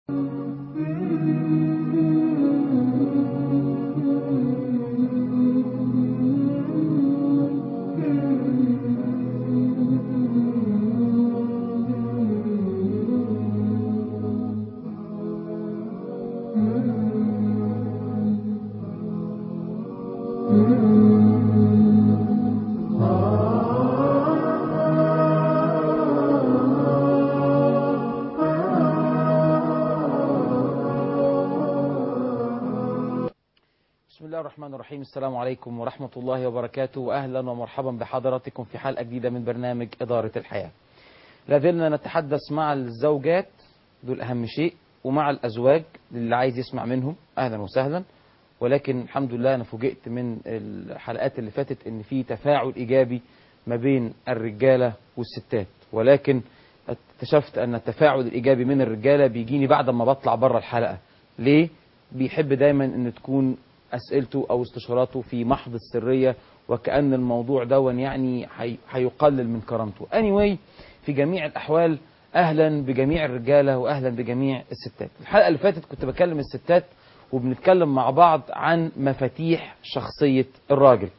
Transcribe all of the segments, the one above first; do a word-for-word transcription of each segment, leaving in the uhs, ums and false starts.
بسم الله الرحمن الرحيم. السلام عليكم ورحمة الله وبركاته، وأهلا ومرحبا بحضراتكم في حلقة جديدة من برنامج إدارة الحياة. لازلنا نتحدث مع الزوجات، دول أهم شيء، ومع الأزواج اللي عايز يسمع منهم أهلا وسهلا. ولكن الحمد لله أنا فوجئت من الحلقات اللي فاتت إن في تفاعل إيجابي ما بين الرجالة والستات، ولكن اكتشفت أن التفاعل الإيجابي من الرجالة بيجيني بعد ما بطلع بره الحلقة. ليه؟ بيحب دايما أن تكون أسئلته أو استشاراته في محض السرية، وكأن الموضوع دون يعني هيقلل من كرامته. anyway في جميع الأحوال أهلا بجميع الرجالة وأهلا بجميع الستات. الحلقة اللي فاتت كنت بكلم الستات وبنتكلم مع بعض عن مفاتيح شخصية الراجل.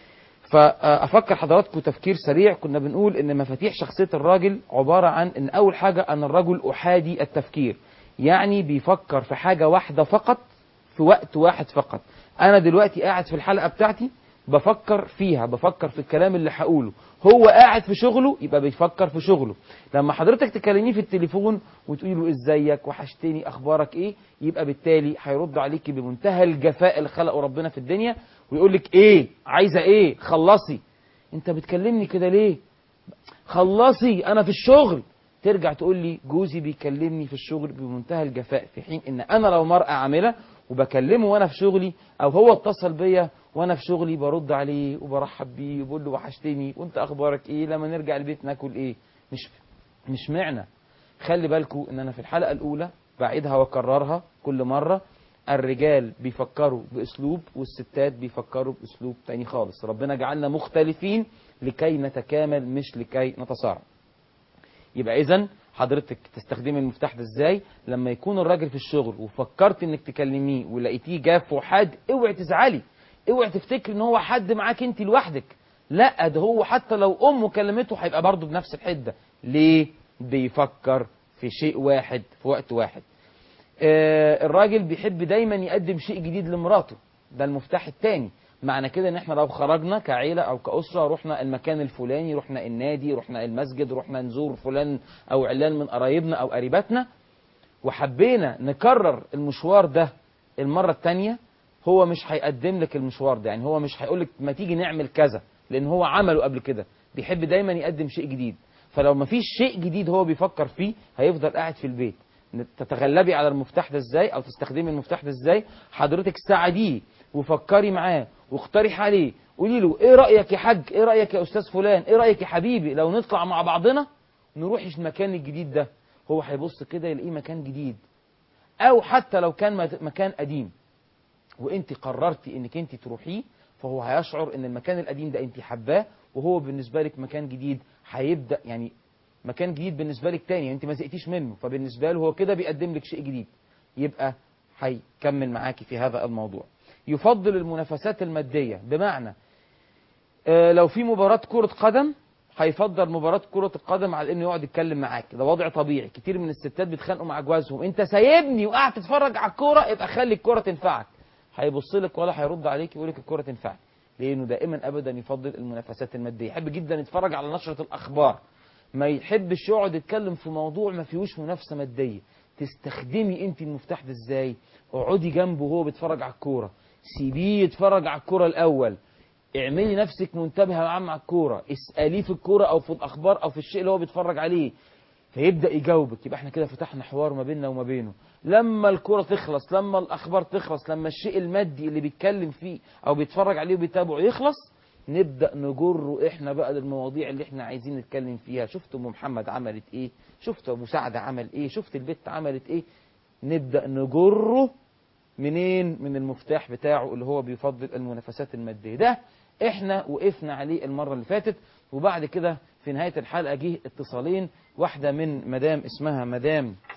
فأفكر حضراتكم تفكير سريع. كنا بنقول إن مفاتيح شخصية الراجل عبارة عن إن أول حاجة أن الرجل أحادي التفكير، يعني بيفكر في حاجة واحدة فقط في وقت واحد فقط. أنا دلوقتي قاعد في الحلقة بتاعتي بفكر فيها، بفكر في الكلام اللي هقوله. هو قاعد في شغله يبقى بيفكر في شغله. لما حضرتك تكلميه في التليفون وتقولي له ازيك وحشتني اخبارك ايه، يبقى بالتالي هيرد عليكي بمنتهى الجفاء اللي خلقه ربنا في الدنيا ويقول لك ايه عايزه ايه، خلصي. انت بتكلمني كده ليه؟ خلصي انا في الشغل. ترجع تقول لي جوزي بيكلمني في الشغل بمنتهى الجفاء، في حين ان انا لو مرأة عاملة وبكلمه وانا في شغلي، او هو اتصل بيا وانا في شغلي، برد عليه وبرحب بيه وبقول له وحشتني وانت اخبارك ايه، لما نرجع البيت ناكل ايه. مش مش معنى. خلي بالكم ان انا في الحلقة الاولى بعيدها واكررها كل مرة، الرجال بيفكروا باسلوب والستات بيفكروا باسلوب تاني خالص. ربنا جعلنا مختلفين لكي نتكامل مش لكي نتصارع. يبقى اذا حضرتك تستخدمي المفتاح ده ازاي؟ لما يكون الراجل في الشغل وفكرت انك تكلميه ولقيتيه جاف وحاد، اوعي تزعلي، اوعي تفتكري ان هو حد معاك انت لوحدك. لا، ده هو حتى لو امه كلمته هيبقى برضه بنفس الحده. ليه؟ بيفكر في شيء واحد في وقت واحد. آه الراجل بيحب دايما يقدم شيء جديد لمراته، ده المفتاح الثاني. معنى كده ان احنا لو خرجنا كعيلة او كأسرة، رحنا المكان الفلاني، رحنا النادي، رحنا المسجد، رحنا نزور فلان او علان من قرايبنا او قريباتنا، وحبينا نكرر المشوار ده المرة الثانية، هو مش هيقدم لك المشوار ده. يعني هو مش هيقول لك ما تيجي نعمل كذا، لان هو عمله قبل كده. بيحب دايما يقدم شيء جديد. فلو ما فيش شيء جديد هو بيفكر فيه، هيفضل قاعد في البيت. تتغلبي على المفتاح ده ازاي، او تستخدمي المفتاح ده ازاي؟ حضرتك ساعديه وفكري معاه واقترح عليه، قولي له ايه رايك يا حاج، ايه رايك يا استاذ فلان، ايه رايك يا حبيبي لو نطلع مع بعضنا نروح المكان الجديد ده. هو هيبص كده يلاقيه مكان جديد، او حتى لو كان مكان قديم وانت قررتي انك انت تروحيه، فهو هيشعر ان المكان القديم ده انت حباه، وهو بالنسبه لك مكان جديد هيبدا يعني مكان جديد بالنسبه لك تاني، يعني انت ما زهقتيش منه، فبالنسبه له هو كده بيقدم لك شيء جديد. يبقى هيكمل معاكي في هذا الموضوع. يفضل المنافسات الماديه، بمعنى آه لو في مباراه كره قدم هيفضل مباراه كره القدم على انه يقعد يتكلم معاك. ده وضع طبيعي. كتير من الستات بيتخانقوا مع جوازهم، انت سايبني وقاعد تتفرج على الكوره، يبقى خلي الكوره تنفعك. هيبص لك ولا هيرد عليك، يقول لك الكوره تنفعك، لانه دائما ابدا يفضل المنافسات الماديه. يحب جدا يتفرج على نشره الاخبار، ما يحبش يقعد يتكلم في موضوع ما فيهوش منافسه ماديه. تستخدمي انت المفتاح ده ازاي؟ اقعدي جنبه وهو بيتفرج على الكوره، سيبيه يتفرج على الكوره الاول، اعملي نفسك منتبهه معاه مع الكوره، اساليه في الكوره او في الاخبار او في الشيء اللي هو بيتفرج عليه، فيبدا يجاوبك. يبقى احنا كده فتحنا حوار ما بيننا وما بينه. لما الكوره تخلص، لما الاخبار تخلص، لما الشيء المادي اللي بيتكلم فيه او بيتفرج عليه وبيتابعه يخلص، نبدا نجره احنا بقى للمواضيع اللي احنا عايزين نتكلم فيها. شفت ام محمد عملت ايه، شفت ابو سعد عمل ايه، شفت البت عملت ايه. نبدا نجره منين؟ من المفتاح بتاعه اللي هو بيفضل المنافسات الماديه. ده احنا وقفنا عليه المره اللي فاتت. وبعد كده في نهايه الحلقه جه اتصالين، واحده من مدام اسمها مدام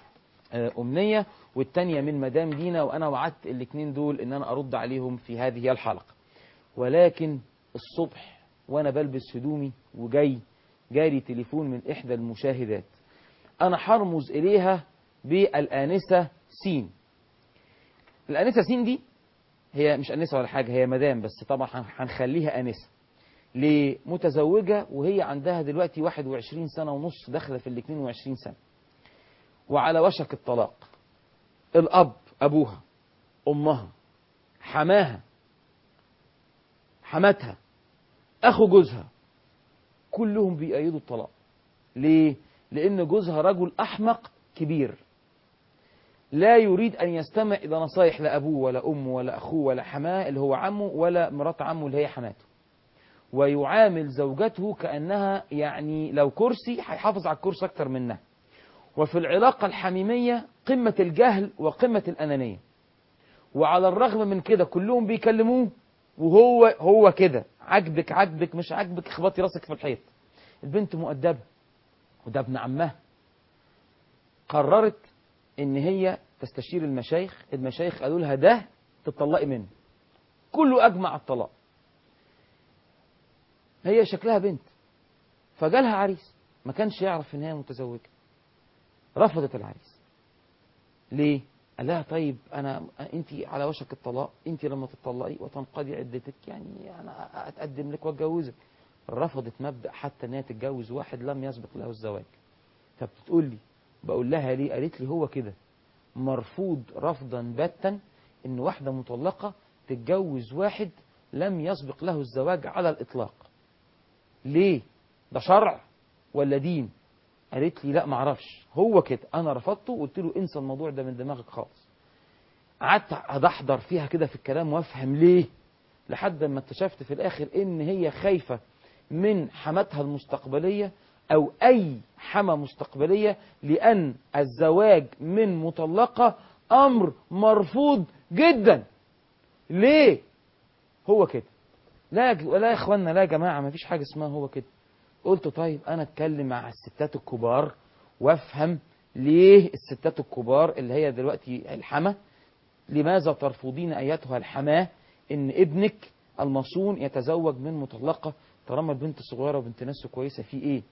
أمنية، والتانية من مدام دينا، وأنا وعدت الاثنين دول إن أنا أرد عليهم في هذه الحلقة. ولكن الصبح وأنا بلبس هدومي وجاي جاري تليفون من إحدى المشاهدات، أنا حرمز إليها بالآنسة سين. الآنسة سين دي هي مش آنسة ولا حاجة، هي مدام، بس طبعا هنخليها آنسة. ليه؟ متزوجة وهي عندها دلوقتي واحد وعشرين سنة ونص، داخلة في الاثنين وعشرين سنة، وعلى وشك الطلاق. الأب، أبوها، أمها، حماها، حماتها، أخو جوزها، كلهم بيأيدوا الطلاق. ليه؟ لأن جوزها رجل أحمق كبير، لا يريد أن يستمع إلى نصايح لا أبوه ولا أمه ولا أخوه ولا حماه اللي هو عمه ولا مرات عمه اللي هي حماته، ويعامل زوجته كأنها يعني لو كرسي هيحافظ على الكرسي أكتر منها. وفي العلاقة الحميمية قمة الجهل وقمة الأنانية. وعلى الرغم من كده كلهم بيكلموه وهو هو كده، عجبك عجبك مش عجبك اخبطي راسك في الحيط. البنت مؤدبة وده ابن عمها، قررت ان هي تستشير المشايخ. المشايخ قالوا لها ده تطلقي منه، كله اجمع الطلاق. هي شكلها بنت، فجالها عريس ما كانش يعرف ان هي متزوجة، رفضت العريس. ليه؟ قال لها طيب انا انت على وشك الطلاق، انت لما تطلقي وتنقضي عدتك يعني انا اتقدم لك واتجوزك. رفضت مبدأ حتى ان هي تتجوز واحد لم يسبق له الزواج. فبتقول لي بقول لها ليه؟ قالت لي هو كده مرفوض رفضا باتا ان واحدة مطلقة تتجوز واحد لم يسبق له الزواج على الاطلاق. ليه؟ ده شرع ولا دين؟ قالت لي لا معرفش، هو كده انا رفضته وقلت له انسى الموضوع ده من دماغك خالص. قعدت ادحضر فيها كده في الكلام وافهم ليه، لحد ما اكتشفت في الاخر ان هي خايفة من حماتها المستقبلية او اي حما مستقبلية، لان الزواج من مطلقة امر مرفوض جدا. ليه؟ هو كده. لا لا يا اخوانا، لا يا جماعة، ما فيش حاجة اسمها هو كده. قلت طيب انا اتكلم مع الستات الكبار وافهم ليه الستات الكبار اللي هي دلوقتي الحما، لماذا ترفضين ايتها الحماه ان ابنك المصون يتزوج من مطلقة طالما البنت صغيرة وبنت ناس كويسة؟ في ايه؟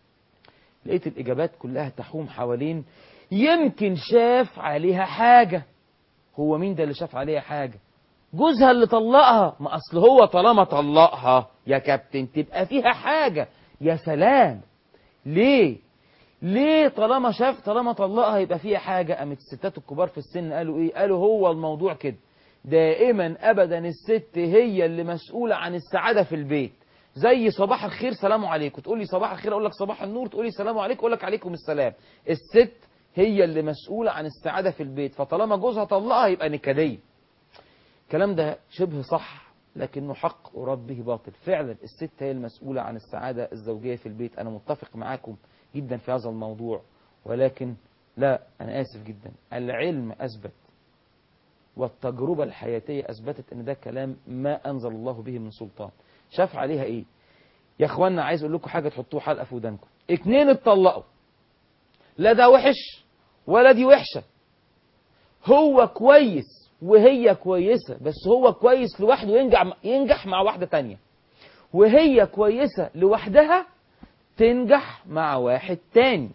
لقيت الاجابات كلها تحوم حوالين يمكن شاف عليها حاجة. هو مين ده اللي شاف عليها حاجة؟ جوزها اللي طلقها. ما اصل هو طالما طلقها يا كابتن تبقى فيها حاجة. يا سلام. ليه؟ ليه طالما شاف طالما طلقها يبقى فيها حاجة؟ قامت الستات الكبار في السن قالوا ايه؟ قالوا هو الموضوع كده، دائما ابدا الست هي اللي مسؤولة عن السعادة في البيت. زي صباح الخير سلام عليكم، تقول لي صباح الخير اقول لك صباح النور، تقول لي سلام عليكم اقول لك عليكم السلام. الست هي اللي مسؤولة عن السعادة في البيت، فطالما جوزها طلقها يبقى نكدية. الكلام ده شبه صح لكنه حق ورد به باطل. فعلا الست هي المسؤولة عن السعادة الزوجية في البيت، أنا متفق معاكم جدا في هذا الموضوع، ولكن لا، أنا آسف جدا، العلم أثبت والتجربة الحياتية أثبتت أن ده كلام ما أنزل الله به من سلطان. شاف عليها إيه؟ يا أخوانا عايز أقول لكم حاجة تحطوه حلقة في ودانكم. اتنين اتطلقوا، لا ده وحش ولا دي وحشة، هو كويس وهي كويسة، بس هو كويس لوحده ينجح ينجح مع واحدة تانية، وهي كويسة لوحدها تنجح مع واحد تاني.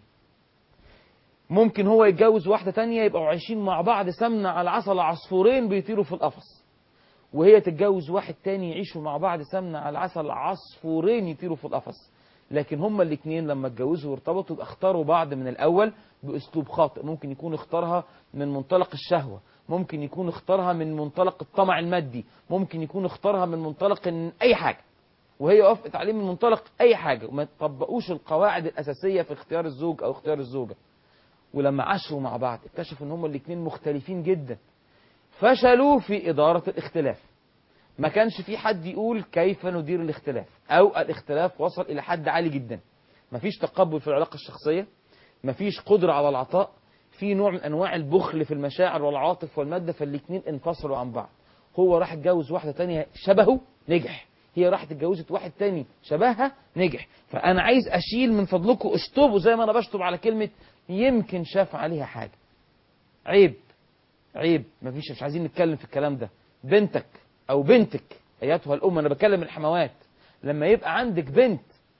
ممكن هو يتجوز واحدة تانية يبقوا عايشين مع بعض سمنة على عسل، عصفورين بيطيروا في القفص، وهي تتجوز واحد تاني يعيشوا مع بعض سمنة على عسل، عصفورين يطيروا في القفص. لكن هما الاثنين لما اتجوزوا وارتبطوا اختاروا بعض من الأول بأسلوب خاطئ. ممكن يكون اختارها من منطلق الشهوة، ممكن يكون اختارها من منطلق الطمع المادي، ممكن يكون اختارها من منطلق ان اي حاجة، وهي وافقت عليه من منطلق اي حاجة، وما طبقوش القواعد الأساسية في اختيار الزوج او اختيار الزوجة. ولما عاشروا مع بعض اكتشفوا ان هما الاثنين مختلفين جدا، فشلوا في إدارة الاختلاف. ما كانش في حد يقول كيف ندير الاختلاف، او الاختلاف وصل الى حد عالي جدا. ما فيش تقبل في العلاقة الشخصية، ما فيش قدرة على العطاء، في نوع من انواع البخل في المشاعر والعاطف والمادة، فالاثنين انفصلوا عن بعض. هو راح اتجوز واحدة تانية شبهه نجح، هي راحت اتجوزت واحد تاني شبهها نجح. فانا عايز اشيل من فضلكم اشطبوا زي ما انا بشطب على كلمة يمكن شاف عليها حاجة. عيب عيب، مفيش، مش عايزين نتكلم في الكلام ده. بنتك او بنتك ايتها الام، انا بكلم الحموات، لما يبقى عندك بنت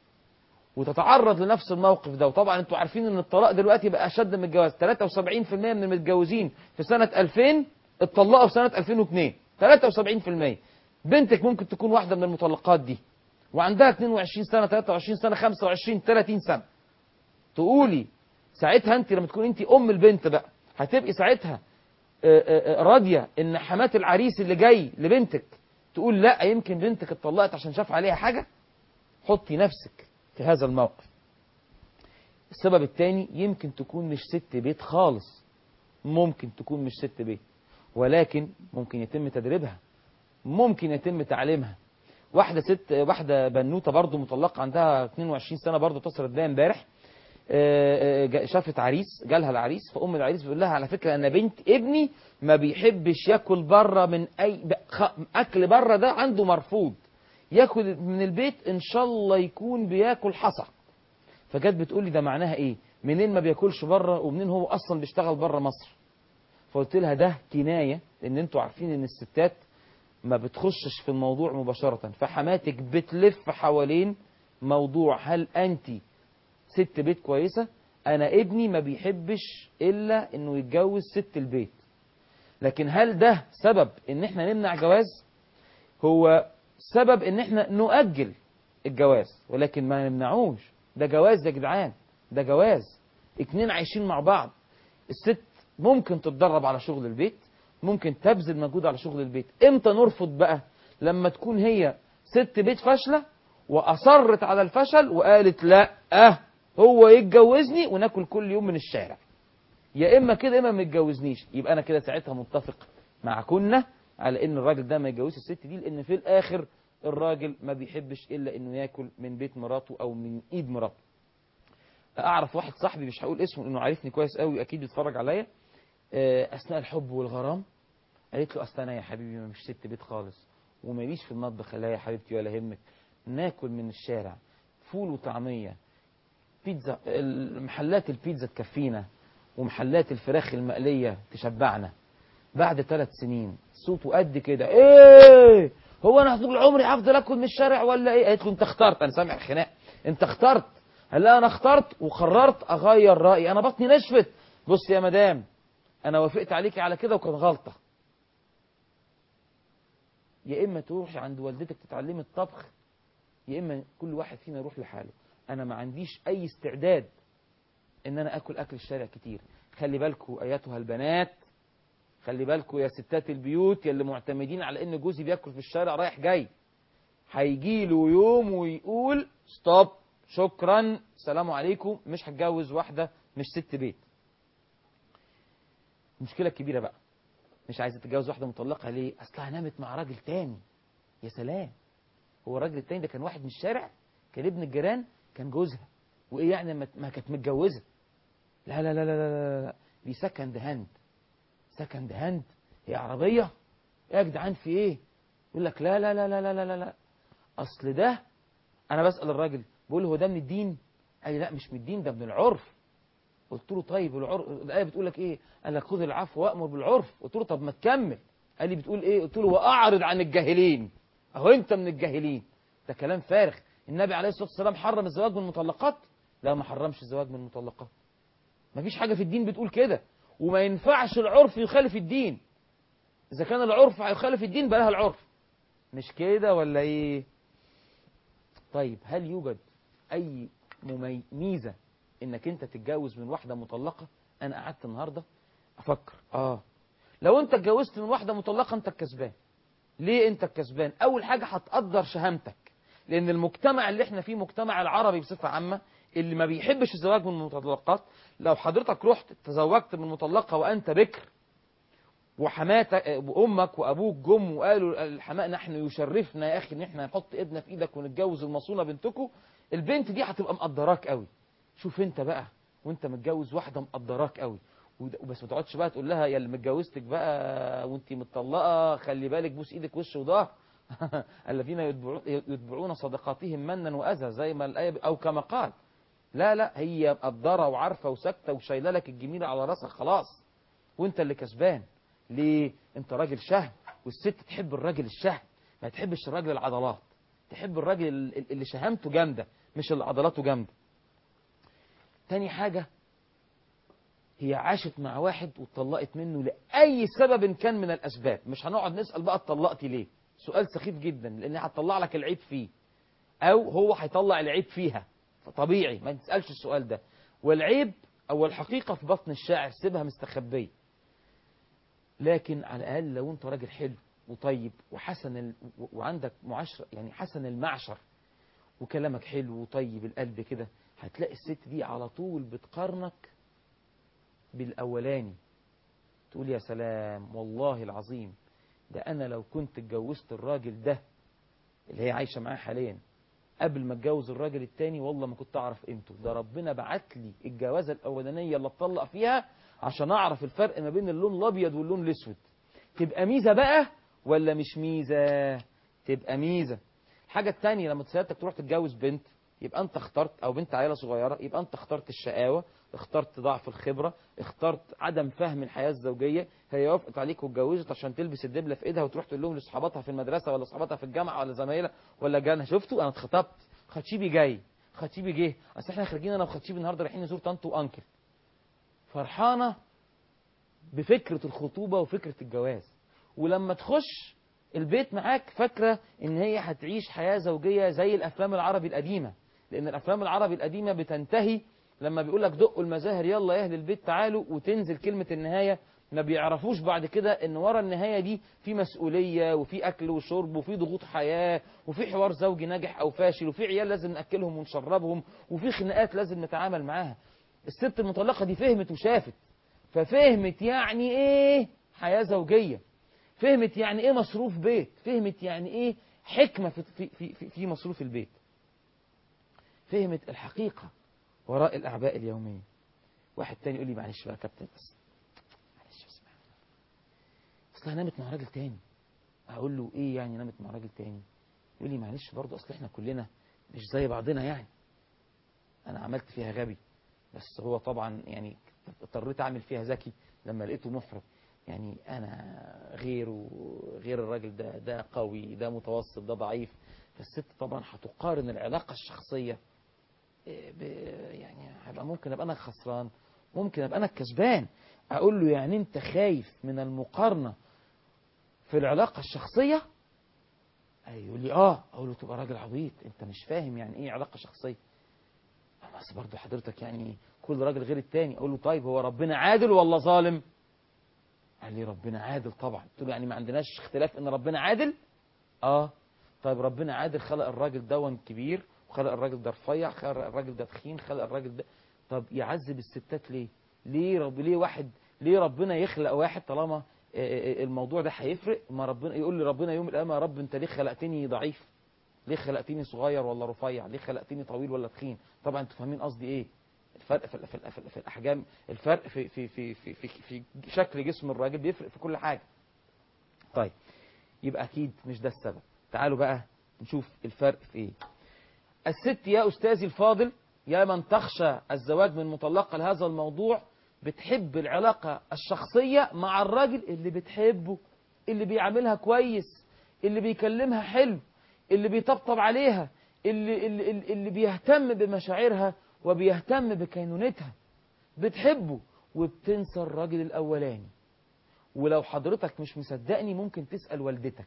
وتتعرض لنفس الموقف ده، وطبعا انتوا عارفين ان الطلاق دلوقتي بقى اشد من الجواز، ثلاثة وسبعين في المية من المتجوزين في سنة ألفين اتطلقوا في سنة ألفين واثنين، ثلاثة وسبعين في المية. بنتك ممكن تكون واحدة من المطلقات دي وعندها اثنين وعشرين سنة، ثلاثة وعشرين سنة، خمسة وعشرين، ثلاثين سنة. تقولي ساعتها انت لما تكون انت ام البنت بقى هتبقي ساعتها راضيه ان حمات العريس اللي جاي لبنتك تقول لا يمكن بنتك اتطلقت عشان شاف عليها حاجه؟ حطي نفسك في هذا الموقف. السبب الثاني، يمكن تكون مش ست بيت خالص، ممكن تكون مش ست بيت، ولكن ممكن يتم تدريبها، ممكن يتم تعليمها. واحده ست، واحده بنوته برضو مطلقه عندها اثنين وعشرين سنه، برضو اتصلت بيا امبارح، شافت عريس، جالها العريس، فام العريس بيقول لها على فكره انا بنت ابني ما بيحبش ياكل بره، من اي اكل بره ده عنده مرفوض، ياكل من البيت ان شاء الله يكون بياكل حصى. فجت بتقول لي ده معناها ايه؟ منين ما بياكلش بره ومنين هو اصلا بيشتغل بره مصر؟ فقلت لها ده كنايه، لان انتوا عارفين ان الستات ما بتخشش في الموضوع مباشره، فحماتك بتلف حوالين موضوع هل انت ست بيت كويسة؟ أنا ابني ما بيحبش إلا إنه يتجوز ست البيت. لكن هل ده سبب إن إحنا نمنع جواز؟ هو سبب إن إحنا نؤجل الجواز، ولكن ما نمنعوش. ده جواز يا جدعان، ده جواز، اتنين عايشين مع بعض. الست ممكن تتدرب على شغل البيت، ممكن تبذل مجهود على شغل البيت. إمتى نرفض بقى؟ لما تكون هي ست بيت فاشلة وأصرت على الفشل وقالت لا أه هو يتجوزني وناكل كل يوم من الشارع، يا اما كده اما ما يتجوزنيش. يبقى انا كده ساعتها متفق مع كنا على ان الراجل ده ما يتجوزش الست دي، لان في الاخر الراجل ما بيحبش الا انه ياكل من بيت مراته او من ايد مراته. اعرف واحد صاحبي مش هقول اسمه لانه عارفني كويس قوي، اكيد بيتفرج عليا، اثناء الحب والغرام قالت له اصل انا يا حبيبي مش ست بيت خالص وماليش في المطبخ، لا يا حبيبتي ولا يهمك، ناكل من الشارع فول وطعميه، بيتزا، محلات البيتزا تكفينا ومحلات الفراخ المقلية تشبعنا. بعد ثلاث سنين صوته قد كده، ايه هو انا طول عمري هفضل اكل من الشارع ولا ايه؟ قالت له انت اخترت، انا سامع خناق، انت اخترت. قال لا انا اخترت وقررت اغير رايي، انا بطني نشفت. بص يا مدام انا وافقت عليكي على كده وكانت غلطه. يا اما تروحي عند والدتك تتعلمي الطبخ، يا اما كل واحد فينا يروح لحاله. انا ما عنديش اي استعداد ان انا اكل اكل الشارع كتير. خلي بالكم ايتها البنات، خلي بالكم يا ستات البيوت، يا اللي معتمدين على ان جوزي بياكل في الشارع رايح جاي، هيجي له يوم ويقول ستوب، شكرا، سلام عليكم، مش هتجوز واحده مش ست بيت. المشكله الكبيره بقى، مش عايزه تتجوز واحده مطلقه ليه؟ اصلها نامت مع راجل تاني. يا سلام، هو الراجل التاني ده كان واحد من الشارع، كان ابن الجيران، كان جوزها، وايه يعني ما كانت متجوزه؟ لا لا لا لا لا لا، دي سكند هاند. سكند هاند هي عربيه؟ ايه يا جدعان في ايه؟ يقول لك لا لا لا لا لا لا لا، اصل ده، انا بسال الراجل بقول له هو ده من الدين؟ قال لي لا مش من الدين، ده من العرف. قلت له طيب العرف الايه بتقول لك ايه؟ قال لك خذ العفو وامر بالعرف. قلت له طب ما تكمل. قال لي بتقول ايه؟ قلت له واعرض عن الجاهلين. اهو انت من الجاهلين، ده كلام فارغ. النبي عليه الصلاه والسلام حرم الزواج من المطلقات؟ لا ما حرمش الزواج من المطلقات، ما فيش حاجه في الدين بتقول كده، وما ينفعش العرف يخالف الدين. اذا كان العرف هيخالف الدين بلاها العرف، مش كده ولا ايه؟ طيب هل يوجد اي ميزه انك انت تتجوز من واحده مطلقه؟ انا قعدت النهارده افكر، اه لو انت اتجوزت من واحده مطلقه انت الكسبان. ليه انت الكسبان؟ اول حاجه هتقدر شهامتك، لان المجتمع اللي احنا فيه مجتمع العربي بصفه عامه اللي ما بيحبش الزواج من المطلقات. لو حضرتك رحت تزوجت من مطلقه وانت بكر، وحماتك وامك وابوك جم وقالوا الحماء نحن يشرفنا يا اخي ان احنا نحط ايدنا في ايدك ونتجوز المصونه بنتكم، البنت دي هتبقى مقدراك قوي. شوف انت بقى وانت متجوز واحده مقدراك قوي، بس ما تقعدش بقى تقول لها يا اللي متجوزتك بقى وانت متطلقه خلي بالك بوس ايدك وش وظهر الذين يتبعون صدقاتهم منا واذى، زي ما الايه او كما قال. لا لا، هي مقدره وعارفه وساكته وشايله لك الجميله على راسها خلاص. وانت اللي كسبان. ليه؟ انت راجل شهم، والست تحب الراجل الشهم، ما تحبش الراجل العضلات، تحب الراجل اللي شهامته جامده مش اللي عضلاته جامده. تاني حاجه، هي عاشت مع واحد واتطلقت منه لاي سبب كان من الاسباب. مش هنقعد نسال بقى اتطلقتي ليه، سؤال سخيف جدا، لان هتطلع لك العيب فيه او هو هيطلع العيب فيها، فطبيعي ما تسالش السؤال ده. والعيب او الحقيقه في بطن الشاعر، سيبها مستخبيه. لكن على الاقل لو انت راجل حلو وطيب وحسن ال... وعندك معاشره، يعني حسن المعشر، وكلامك حلو وطيب القلب كده، هتلاقي الست دي على طول بتقارنك بالاولاني. تقول يا سلام والله العظيم، ده انا لو كنت اتجوزت الراجل ده اللي هي عايشه معاه حاليا قبل ما اتجوز الراجل التاني، والله ما كنت اعرف قيمته. ده ربنا بعت لي الجوازه الاولانيه اللي اتطلق فيها عشان اعرف الفرق ما بين اللون الابيض واللون الاسود. تبقى ميزه بقى ولا مش ميزه؟ تبقى ميزه. الحاجه التانيه، لما سيادتك تروح تتجوز بنت، يبقى انت اخترت، او بنت عيله صغيره، يبقى انت اخترت الشقاوه، اخترت ضعف الخبره، اخترت عدم فهم الحياه الزوجيه. هي وافقت عليك واتجوزت عشان تلبس الدبله في ايدها وتروح تقول لهم لاصحاباتها في المدرسه ولا اصحاباتها في الجامعه ولا زمايلها ولا جانا شفتوا انا اتخطبت، خطيبي جاي، خطيبي جه، اصل احنا خارجين انا وخطيبي النهارده رايحين نزور طنط وانكل. فرحانه بفكره الخطوبه وفكره الجواز. ولما تخش البيت معاك فاكره ان هي هتعيش حياه زوجيه زي الافلام العربي القديمه، لان الافلام العربي القديمه بتنتهي لما بيقول لك دقوا المزاهر يلا يا اهل البيت تعالوا، وتنزل كلمه النهايه. ما بيعرفوش بعد كده ان ورا النهايه دي في مسؤوليه وفي اكل وشرب وفي ضغوط حياه وفي حوار زوجي ناجح او فاشل وفي عيال لازم ناكلهم ونشربهم وفي خناقات لازم نتعامل معاها. الست المطلقه دي فهمت وشافت، ففهمت يعني ايه حياه زوجيه، فهمت يعني ايه مصروف بيت، فهمت يعني ايه حكمه في في في, في مصروف البيت، فهمت الحقيقه وراء الاعباء اليوميه. واحد تاني يقول لي معلش بقى يا كابتن، بس معلش بس اصلها نامت مع راجل تاني. هقول له ايه يعني نامت مع راجل تاني؟ يقول لي معلش برضه اصل احنا كلنا مش زي بعضنا، يعني انا عملت فيها غبي، بس هو طبعا يعني اضطريت اعمل فيها ذكي لما لقيته محرج. يعني انا غير وغير الراجل ده، ده قوي، ده متوسط، ده ضعيف. فالست طبعا هتقارن العلاقه الشخصيه ب... يعني هبقى ممكن ابقى انا خسران، ممكن ابقى انا الكسبان. اقول له يعني انت خايف من المقارنه في العلاقه الشخصيه؟ يقول لي اه. اقول له تبقى راجل عبيط، انت مش فاهم يعني ايه علاقه شخصيه. بس برضه حضرتك يعني كل راجل غير التاني. اقول له طيب هو ربنا عادل ولا ظالم؟ قال لي ربنا عادل طبعا. قلت له يعني ما عندناش اختلاف ان ربنا عادل؟ اه. طيب ربنا عادل، خلق الراجل ده كبير وخلق الراجل ده رفيع، خلق الراجل ده تخين، خلق الراجل ده. طب يعذب الستات ليه؟ ليه رب ليه واحد ليه ربنا يخلق واحد طالما الموضوع ده هيفرق؟ ما ربنا يقول لي ربنا يوم القيامه يا رب انت ليه خلقتني ضعيف؟ ليه خلقتني صغير ولا رفيع؟ ليه خلقتني طويل ولا تخين؟ طبعا انتوا فاهمين قصدي ايه. الفرق في, في, في, في الاحجام، الفرق في في في في في, في شكل جسم الراجل بيفرق في كل حاجه. طيب يبقى اكيد مش ده السبب. تعالوا بقى نشوف الفرق في ايه. الست يا استاذي الفاضل، يا من تخشى الزواج من مطلقه لهذا الموضوع، بتحب العلاقه الشخصيه مع الراجل اللي بتحبه، اللي بيعاملها كويس، اللي بيكلمها حلو، اللي بيطبطب عليها، اللي, اللي, اللي بيهتم بمشاعرها وبيهتم بكينونتها. بتحبه وبتنسى الراجل الأولاني. ولو حضرتك مش مصدقني ممكن تسأل والدتك،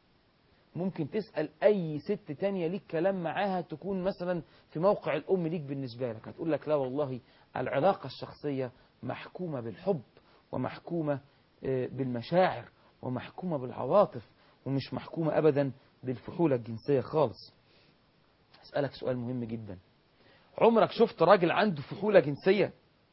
ممكن تسأل أي ست تانية ليك كلام معاها تكون مثلا في موقع الأم ليك بالنسبة لك، هتقول لك لا والله العلاقة الشخصية محكومة بالحب ومحكومة بالمشاعر ومحكومة بالعواطف، ومش محكومة أبدا بالفحولة الجنسية خالص. أسألك سؤال مهم جدا، عمرك شفت راجل عنده فحولة جنسية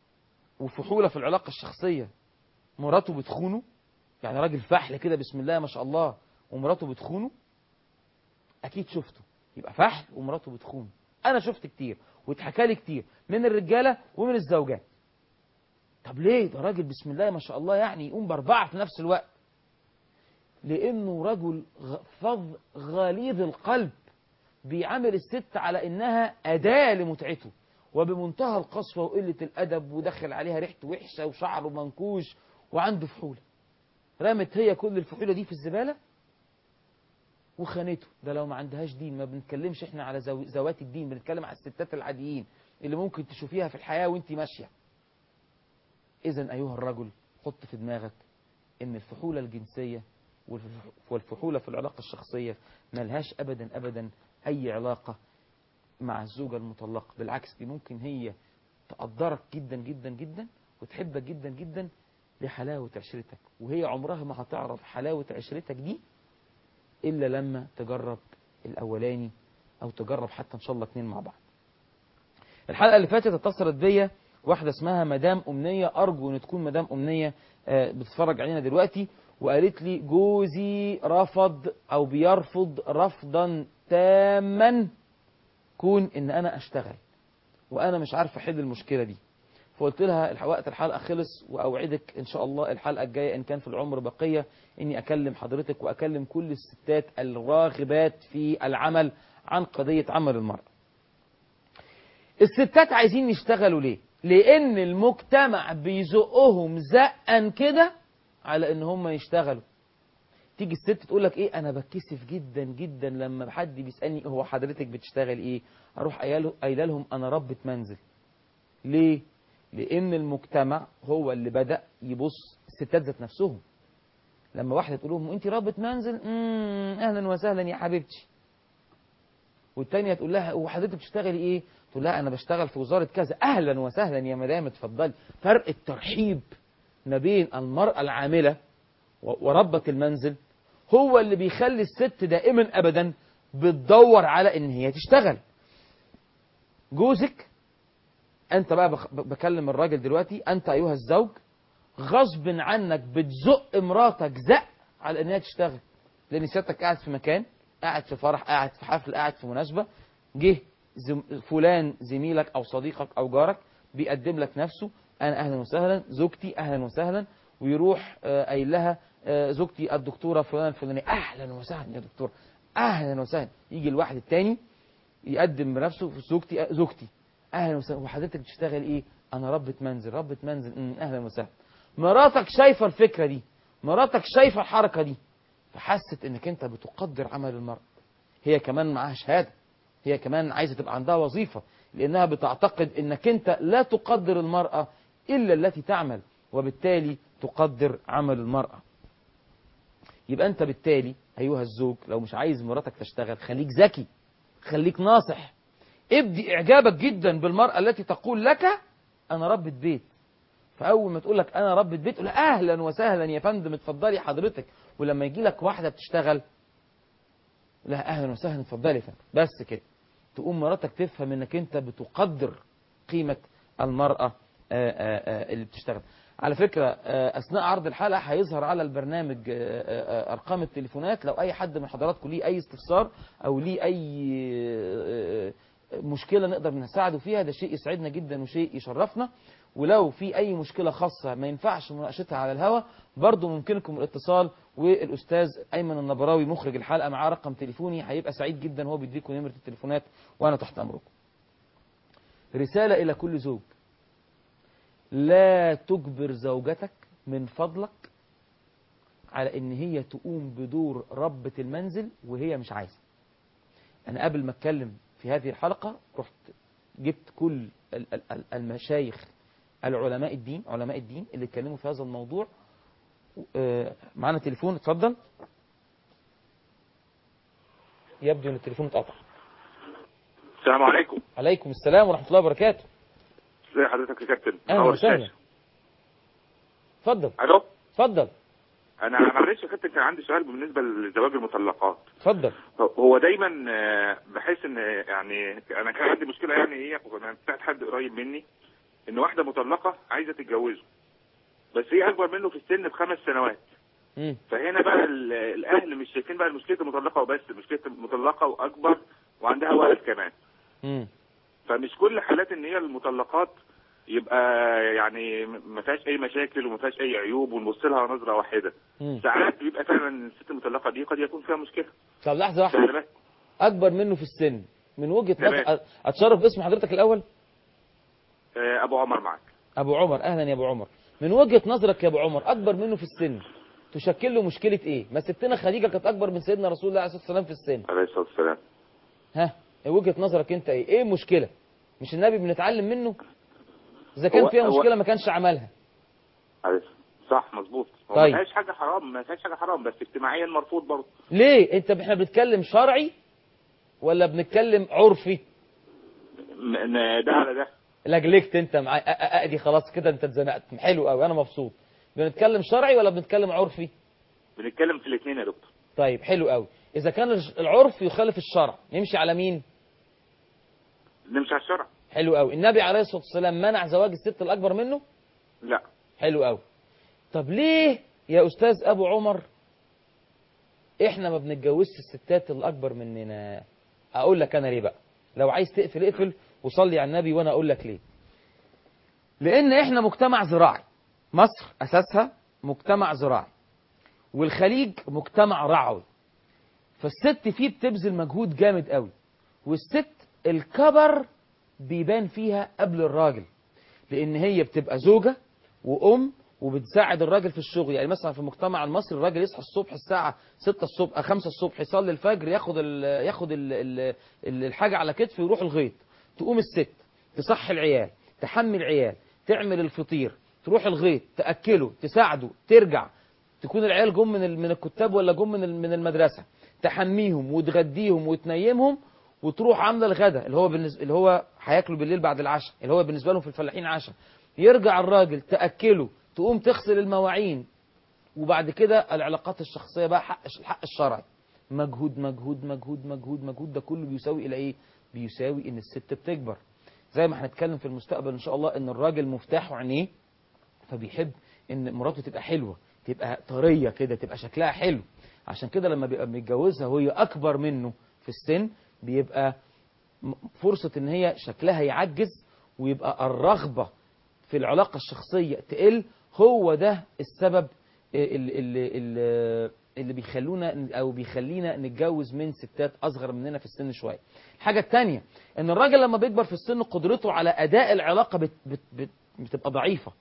وفحولة في العلاقة الشخصية مراته بتخونه؟ يعني راجل فحل كده بسم الله ما شاء الله ومراته بتخونه؟ أكيد شفته. يبقى فحل ومراته بتخونه. أنا شفت كتير واتحكى لي كتير من الرجالة ومن الزوجات. طب ليه؟ ده راجل بسم الله ما شاء الله يعني يقوم بأربعة في نفس الوقت. لأنه رجل فظ غليظ القلب، بيعامل الست على إنها أداة لمتعته، وبمنتهى القسوة وقلة الأدب، ودخل عليها ريحته وحشة وشعره منكوش وعنده فحولة، رمت هي كل الفحولة دي في الزبالة وخانته. ده لو ما عندهاش دين. ما بنتكلمش احنا على زو... ذوات الدين، بنتكلم على الستات العاديين اللي ممكن تشوفيها في الحياة وانت ماشية. إذن أيها الرجل، حط في دماغك إن الفحولة الجنسية والفحولة في العلاقة الشخصية ملهاش أبدا أبدا أي علاقة مع الزوجة المطلقة. بالعكس، دي ممكن هي تقدرك جدا جدا جدا وتحبك جدا جدا لحلاوة عشرتك، وهي عمرها ما هتعرف حلاوة عشرتك دي إلا لما تجرب الأولاني، أو تجرب حتى إن شاء الله اتنين مع بعض. الحلقة اللي فاتت اتصلت بيا واحدة اسمها مدام أمنية، أرجو أن تكون مدام أمنية بتتفرج علينا دلوقتي، وقالت لي جوزي رفض أو بيرفض رفضا تاما كون إن أنا أشتغل، وأنا مش عارف أحل المشكلة دي. فقلت لها وقت الحلقة خلص، وأوعدك إن شاء الله الحلقة الجاية إن كان في العمر بقية إني أكلم حضرتك وأكلم كل الستات الراغبات في العمل عن قضية عمل المرأة. الستات عايزين يشتغلوا ليه؟ لأن المجتمع بيزقهم زقا كده على إن هم يشتغلوا. تيجي الست تقول لك إيه، أنا بتكسف جدا جدا لما حد بيسألني هو حضرتك بتشتغل إيه؟ أروح قايله لهم أنا ربة منزل. ليه؟ لأن المجتمع هو اللي بدأ يبص الستات ذات نفسهم. لما واحدة تقول لهم أنت ربة منزل، امم أهلا وسهلا يا حبيبتي. والتانية تقول لها وحضرتك بتشتغلي إيه؟ تقول لها أنا بشتغل في وزارة كذا. أهلا وسهلا يا مدام، اتفضلي. فرق الترحيب ما بين المرأة العاملة وربة المنزل هو اللي بيخلي الست دائما أبدا بتدور على إن هي تشتغل. جوزك، أنت بقى بكلم الراجل دلوقتي، أنت أيها الزوج غصب عنك بتزق مراتك زق على إنها تشتغل، لأن سيادتك قاعد في مكان، قاعد في فرح، قاعد في حفل، قاعد في مناسبة، جه زم فلان زميلك أو صديقك أو جارك بيقدم لك نفسه، أنا أهلا وسهلا زوجتي أهلا وسهلا، ويروح قايل لها زوجتي الدكتورة فلان الفلانية، أهلا وسهلا يا دكتور أهلا وسهلا. يجي الواحد التاني يقدم بنفسه زوجتي زوجتي اهلا وسهلا، وحضرتك بتشتغل ايه؟ انا ربة منزل. ربة منزل، اهلا وسهلا. مراتك شايفه الفكره دي، مراتك شايفه الحركه دي، فحست انك انت بتقدر عمل المرأة. هي كمان معاها شهاده، هي كمان عايزه تبقى عندها وظيفه، لانها بتعتقد انك انت لا تقدر المرأة الا التي تعمل، وبالتالي تقدر عمل المرأة. يبقى انت بالتالي ايها الزوج لو مش عايز مراتك تشتغل، خليك ذكي، خليك ناصح، ابدي اعجابك جدا بالمرأة التي تقول لك انا ربة بيت. فاول ما تقول لك انا ربة بيت قول اهلا وسهلا يا فندم اتفضلي حضرتك. ولما يجي لك واحدة بتشتغل لا اهلا وسهلا اتفضلي يا فندم، بس كده تقوم مراتك تفهم انك انت بتقدر قيمة المرأة اللي بتشتغل. على فكرة اثناء عرض الحلقة هيظهر على البرنامج ارقام التليفونات، لو اي حد من حضراتكم ليه اي استفسار او ليه اي مشكلة نقدر نساعده فيها، ده شيء يسعدنا جدا وشيء يشرفنا. ولو في أي مشكلة خاصة ما ينفعش مناقشتها على الهواء، برضو ممكنكم الاتصال، والأستاذ أيمن النبراوي مخرج الحلقة معاه رقم تليفوني، هيبقى سعيد جدا هو بيديكم نمرة التليفونات وأنا تحت أمركم. رسالة إلى كل زوج: لا تجبر زوجتك من فضلك على إن هي تقوم بدور ربة المنزل وهي مش عايزة. أنا قبل ما أتكلم في هذه الحلقة رحت جبت كل المشايخ العلماء الدين علماء الدين اللي اتكلموا في هذا الموضوع. معانا تليفون، اتفضل. يبدو ان التليفون اتقطع. السلام عليكم. عليكم السلام ورحمة الله وبركاته. ازي حضرتك يا كابتن؟ اهلا وسهلا. اتفضل. الو. اتفضل. انا معلش يا كابتن، كان عندي سؤال بالنسبه لزواج المطلقات. اتفضل. هو دايما بحس ان يعني انا كان عندي مشكله، يعني هي انا بتاعت حد قريب مني، ان واحده مطلقه عايزه تتجوزه، بس هي اكبر منه في السن بخمس سنوات. امم فهنا بقى الاهل مش شايفين بقى مشكله المطلقه وبس، مشكله المطلقه واكبر وعندها ولد كمان. امم فمش كل حالات ان هي المطلقات يبقى يعني ما فيهاش اي مشاكل وما فيهاش اي عيوب ونبص لها نظره واحده. مم. ساعات بيبقى فعلا الست المطلقه دي قد يكون فيها مشكله. طب لحظه واحده، اكبر منه في السن من وجهه نظر، اتشرف باسم حضرتك الاول. ابو عمر معك. ابو عمر، اهلا يا ابو عمر. من وجهة نظرك يا ابو عمر اكبر منه في السن تشكل له مشكلة ايه؟ ما ستنا خديجة كانت اكبر من سيدنا رسول الله عليه الصلاة والسلام في السن. عليه الصلاة والسلام. ها وجهة نظرك انت ايه؟ ايه المشكلة؟ مش النبي بنتعلم منه؟ اذا كان فيها مشكلة ما كانش عملها. صح مظبوط. هو طيب. ما فيهاش حاجة حرام، ما فيهاش حاجة حرام، بس اجتماعيا مرفوض برضه. ليه؟ انت احنا بنتكلم شرعي ولا بنتكلم عرفي؟ ده على ده. لجلكت انت معايا. ادي خلاص كده انت اتزنقت. حلو قوي انا مبسوط. بنتكلم شرعي ولا بنتكلم عرفي؟ بنتكلم في الاثنين يا دكتور. طيب حلو قوي. اذا كان العرف يخالف الشرع نمشي على مين؟ نمشي على الشرع. حلو قوي. النبي عليه الصلاة والسلام منع زواج الست الاكبر منه؟ لا. حلو قوي. طب ليه يا استاذ ابو عمر احنا ما بنتجوزش الستات الاكبر مننا؟ اقول لك انا ليه بقى. لو عايز تقفل اقفل وصلي على النبي وانا اقول لك ليه. لان احنا مجتمع زراعي. مصر اساسها مجتمع زراعي والخليج مجتمع رعوي. فالست فيه بتبذل مجهود جامد قوي، والست الكبر بيبان فيها قبل الراجل، لان هي بتبقى زوجة وام وبتساعد الراجل في الشغل. يعني مثلا في المجتمع المصري الراجل يصحى الصبح الساعة ستة الصبح خمسة الصبح يصلي الفجر، ياخد ال ياخد ال ال الحاجة على كتفه يروح الغيط. تقوم الست تصحي العيال، تحمي العيال، تعمل الفطير، تروح الغيط، تأكله، تساعده، ترجع، تكون العيال جم من من الكتاب ولا جم من من المدرسة، تحميهم وتغديهم وتنيمهم، وتروح عامله الغدا اللي هو بالنسبه اللي هو هياكلوا بالليل بعد العشاء اللي هو بالنسبه لهم في الفلاحين عشاء. يرجع الراجل تأكله، تقوم تغسل المواعين، وبعد كده العلاقات الشخصية بقى حق الحق الشرعي. مجهود مجهود مجهود مجهود مجهود ده كله بيساوي إلى إيه؟ بيساوي إن الست بتكبر. زي ما هنتكلم في المستقبل إن شاء الله إن الراجل مفتاحه عينيه، فبيحب إن مراته تبقى حلوة، تبقى طرية كده، تبقى شكلها حلو. عشان كده لما بيبقى متجوزها وهي أكبر منه في السن بيبقى فرصة إن هي شكلها يعجز ويبقى الرغبة في العلاقة الشخصية تقل. هو ده السبب اللي, اللي, اللي بيخلونا أو بيخلينا نتجوز من ستات أصغر مننا في السن شوية. الحاجة التانية إن الراجل لما بيكبر في السن قدرته على أداء العلاقة بت بت بت بتبقى ضعيفة،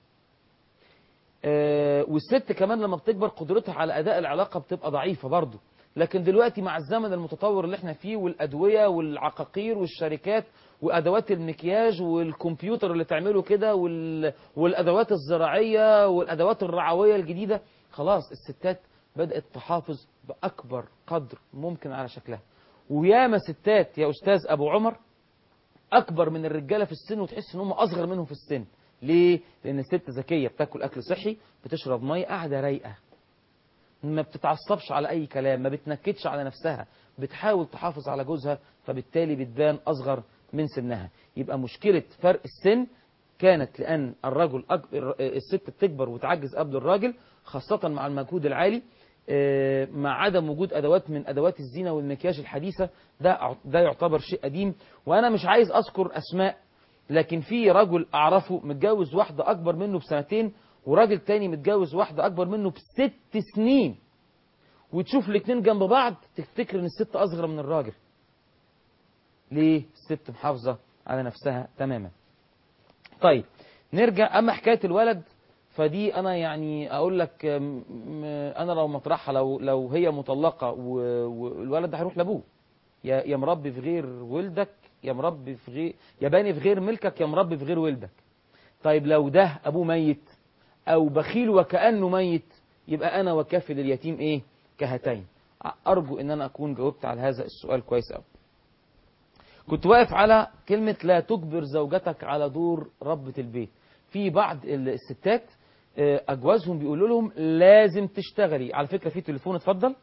والست كمان لما بتكبر قدرتها على أداء العلاقة بتبقى ضعيفة برضه. لكن دلوقتي مع الزمن المتطور اللي احنا فيه والأدوية والعقاقير والشركات وأدوات المكياج والكمبيوتر اللي تعمله كده والأدوات الزراعية والأدوات الرعوية الجديدة، خلاص الستات بدأت تحافظ بأكبر قدر ممكن على شكلها. وياما ستات يا أستاذ أبو عمر أكبر من الرجالة في السن وتحس إن هم أصغر منهم في السن. ليه؟ لأن الست ذكية، بتاكل أكل صحي، بتشرب مية، قاعدة رايقة، ما بتتعصبش على أي كلام، ما بتنكدش على نفسها، بتحاول تحافظ على جوزها، فبالتالي بتبان أصغر من سنها. يبقى مشكلة فرق السن كانت لأن الرجل أكبر، الست بتكبر وتعجز قبل الراجل، خاصة مع المجهود العالي، مع عدم وجود أدوات من أدوات الزينة والمكياج الحديثة. ده ده يعتبر شيء قديم. وأنا مش عايز أذكر أسماء، لكن في رجل أعرفه متجوز واحدة أكبر منه بسنتين، وراجل تاني متجوز واحدة أكبر منه بست سنين، وتشوف الاثنين جنب بعض تفتكر ان الست أصغر من الراجل. ليه؟ الست محافظة على نفسها تماما. طيب نرجع. أما حكاية الولد فدي أنا يعني أقول لك أنا لو مطرحها، لو لو هي مطلقة والولد ده هيروح لأبوه، يا يا مربي في غير ولدك، يا مربي في غير، يا باني في غير ملكك، يا مربي في غير ولدك. طيب لو ده أبوه ميت أو بخيل وكأنه ميت، يبقى أنا وكافل اليتيم إيه؟ كهاتين. أرجو أن أنا أكون جاوبت على هذا السؤال كويس أوي. كنت واقف على كلمة لا تجبر زوجتك على دور ربة البيت. في بعض الستات أجوازهم بيقولوا لهم لازم تشتغلي. على فكرة في تليفون، اتفضل.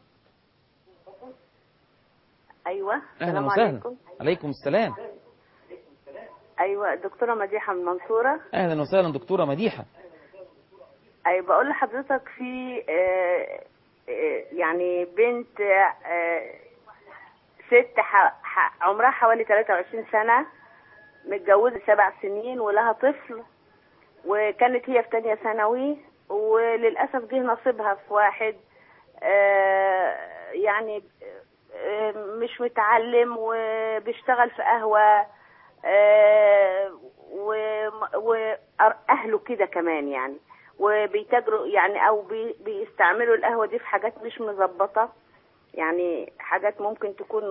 أيوة. أهلا وسهلا. عليكم السلام. أيوة دكتورة مديحة من المنصورة. أهلا وسهلا دكتورة مديحة. أيوة بقول لحضرتك في آه يعني بنت آه ست عمرها حوالي ثلاثة وعشرين سنة، متجوزة سبع سنين ولها طفل، وكانت هي في تانية ثانوي، وللأسف جه نصيبها في واحد آه يعني آه مش متعلم وبيشتغل في قهوة آه وأهله كده كمان يعني، وبيتاجروا يعني او بي بيستعملوا القهوه دي في حاجات مش مظبطه، يعني حاجات ممكن تكون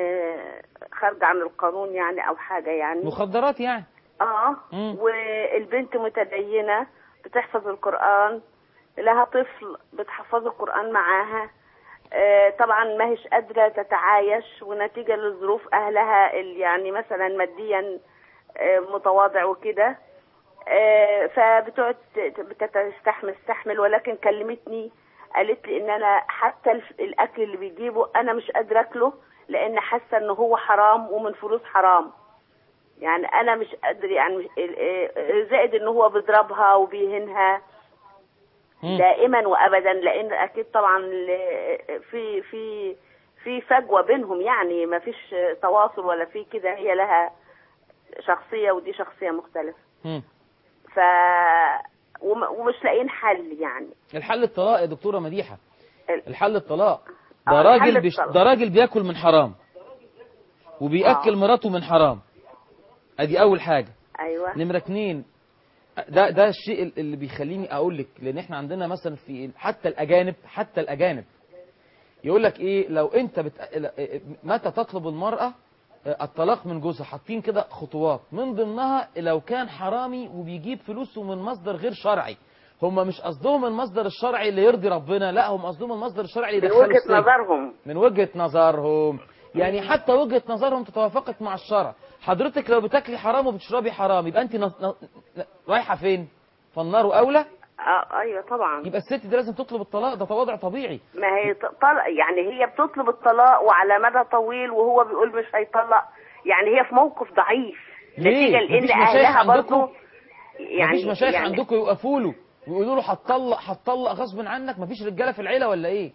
خارجه عن القانون يعني او حاجه يعني مخدرات يعني. اه مم. والبنت متدينه بتحفظ القران، لها طفل بتحفظ القران معاها، آه طبعا ما هيش قادره تتعايش، ونتيجه لظروف اهلها يعني مثلا ماديا آه متواضع وكده، آه فبتقعد تستحمل تستحمل ولكن كلمتني قالت لي ان انا حتى الاكل اللي بيجيبه انا مش قادره اكله، لان حاسه ان هو حرام ومن فلوس حرام، يعني انا مش قادر، يعني زائد ان هو بيضربها وبيهنها دائما وابدا، لان اكيد طبعا في في في فجوه بينهم، يعني ما فيش تواصل ولا في كده، هي لها شخصيه ودي شخصيه مختلفه. مم. ف ومش لاقيين حل يعني. الحل الطلاق يا دكتوره مديحه، الحل الطلاق. ده آه راجل بيش... ده راجل بياكل من حرام وبياكل آه. مراته من حرام، ادي اول حاجه. ايوه. نمره اتنين، ده ده الشيء اللي بيخليني اقول لك، لان احنا عندنا مثلا في حتى الاجانب حتى الاجانب يقول لك ايه، لو انت بت... متى تطلب المراه الطلاق من جوزها، حاطين كده خطوات من ضمنها لو كان حرامي وبيجيب فلوسه من مصدر غير شرعي. هم مش قصدهم المصدر الشرعي اللي يرضي ربنا، لا هم قصدهم المصدر الشرعي اللي يدخله السجن. من وجهة نظرهم من وجهة نظرهم يعني حتى وجهة نظرهم تتوافقت مع الشرع. حضرتك لو بتاكلي حرام وبتشربي حرام يبقى انت نص... ن... رايحه فين؟ فالنار اولى. اه ايوه طبعا. يبقى الست دي لازم تطلب الطلاق، ده تواضع طبيعي. ما هي طلق يعني، هي بتطلب الطلاق وعلى مدى طويل وهو بيقول مش هيطلق، يعني هي في موقف ضعيف. ليه؟ نتيجه لان مفيش مشايخ اهلها عندكم؟ برضه يعني مفيش مشايخ يعني عندكم يوقفوا له ويقولوا له هتطلق هتطلق غصب عنك؟ مفيش رجاله في العيله ولا ايه؟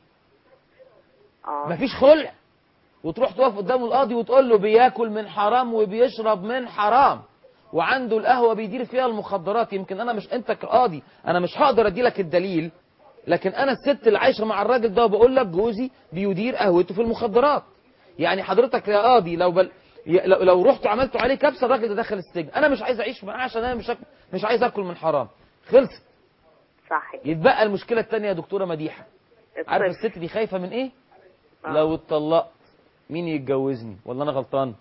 اه مفيش خلع وتروح تقف قدام القاضي وتقول له بياكل من حرام وبيشرب من حرام وعنده القهوه بيدير فيها المخدرات. يمكن انا مش، انت كقاضي انا مش هقدر ادي لك الدليل، لكن انا الست اللي عايشه مع الراجل ده وبقول لك جوزي بيدير قهوته في المخدرات. يعني حضرتك يا قاضي لو بل... لو, لو رحتوا عملتوا عليه كبسه الراجل ده دخل السجن، انا مش عايز اعيش معاه عشان انا مش أك... مش عايز اكل من حرام. خلصت. صح. يتبقى المشكله الثانيه يا دكتوره مديحه، عارف الست دي خايفه من ايه؟ آه. لو اتطلقت مين يتجوزني؟ ولا انا غلطان؟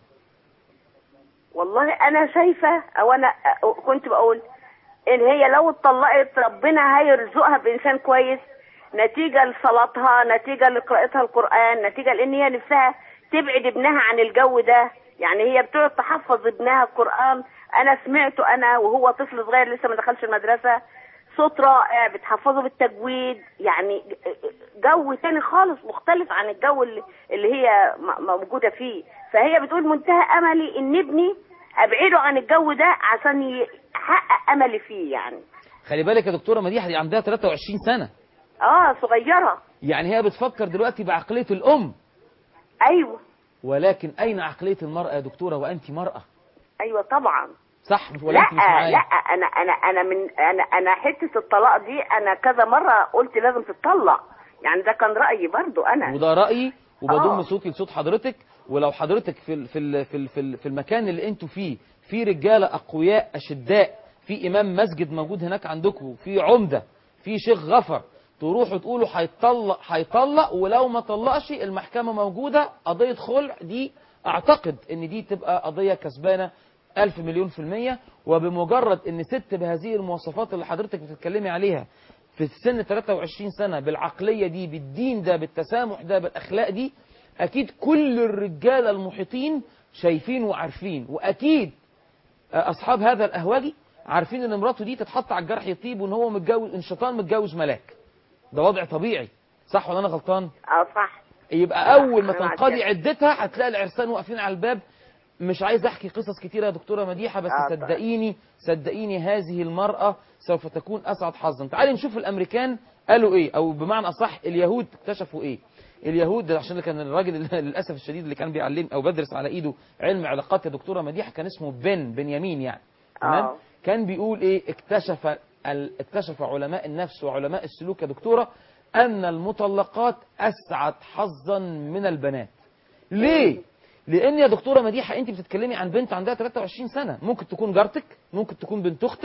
والله انا شايفه، او انا كنت بقول ان هي لو اتطلقت ربنا هيرزقها بانسان كويس، نتيجه لصلاتها، نتيجه لقراءتها القران، نتيجه لان هي نفسها تبعد ابنها عن الجو ده، يعني هي بتقعد تحفظ ابنها القران. انا سمعته انا وهو طفل صغير لسه ما دخلش المدرسه، صوت رائع، بتحفظه بالتجويد، يعني جو تاني خالص مختلف عن الجو اللي, اللي هي موجوده فيه. فهي بتقول منتهى املي ان ابني ابعده عن الجو ده عشان يحقق املي فيه. يعني خلي بالك يا دكتوره مديحه دي عندها ثلاثة وعشرين سنه. اه صغيره. يعني هي بتفكر دلوقتي بعقليه الام. ايوه. ولكن اين عقليه المراه يا دكتوره وانت مراه؟ ايوه طبعا. صح ولا لا انت مش معايا؟ لا انا انا انا من انا انا حته الطلاق دي انا كذا مره قلت لازم تتطلق، يعني ده كان رايي برضو انا، وده رايي وبضم آه. صوتي لصوت حضرتك. ولو حضرتك في ال في ال في ال في, ال في المكان اللي انتوا فيه في رجاله اقوياء اشداء، في امام مسجد موجود هناك عندكم، في عمده، في شيخ غفر، تروحوا تقولوا هيطلق هيطلق، ولو ما طلقش المحكمه موجوده، قضيه خلع دي اعتقد ان دي تبقى قضيه كسبانه ألف مليون في المية. وبمجرد ان ست بهذه المواصفات اللي حضرتك بتتكلمي عليها في السن ثلاثة وعشرين سنة بالعقلية دي بالدين ده بالتسامح ده بالأخلاق دي، أكيد كل الرجالة المحيطين شايفين وعارفين، وأكيد أصحاب هذا الأهواجي عارفين ان مراته دي تتحط على الجرح يطيب، وان هو متجوز، ان شيطان متجوز ملاك. ده وضع طبيعي. صح ولا انا غلطان؟ اه صح. يبقى اول ما تنقضي عدتها هتلاقي العرسان واقفين على الباب. مش عايز احكي قصص كتيره يا دكتوره مديحه، بس آه صدقيني صدقيني هذه المراه سوف تكون اسعد حظا. تعالي نشوف الامريكان قالوا ايه، او بمعنى اصح اليهود اكتشفوا ايه. اليهود عشان كان الراجل للاسف الشديد اللي كان بيعلم او بدرس على ايده علم علاقات يا دكتوره مديحه كان اسمه بن بنيامين يعني. تمام. آه. كان بيقول ايه، اكتشف ال... اكتشف علماء النفس وعلماء السلوك يا دكتوره ان المطلقات اسعد حظا من البنات. ليه؟ لان يا دكتوره مديحه انت بتتكلمي عن بنت عندها ثلاثة وعشرين سنه، ممكن تكون جارتك، ممكن تكون بنت اختك،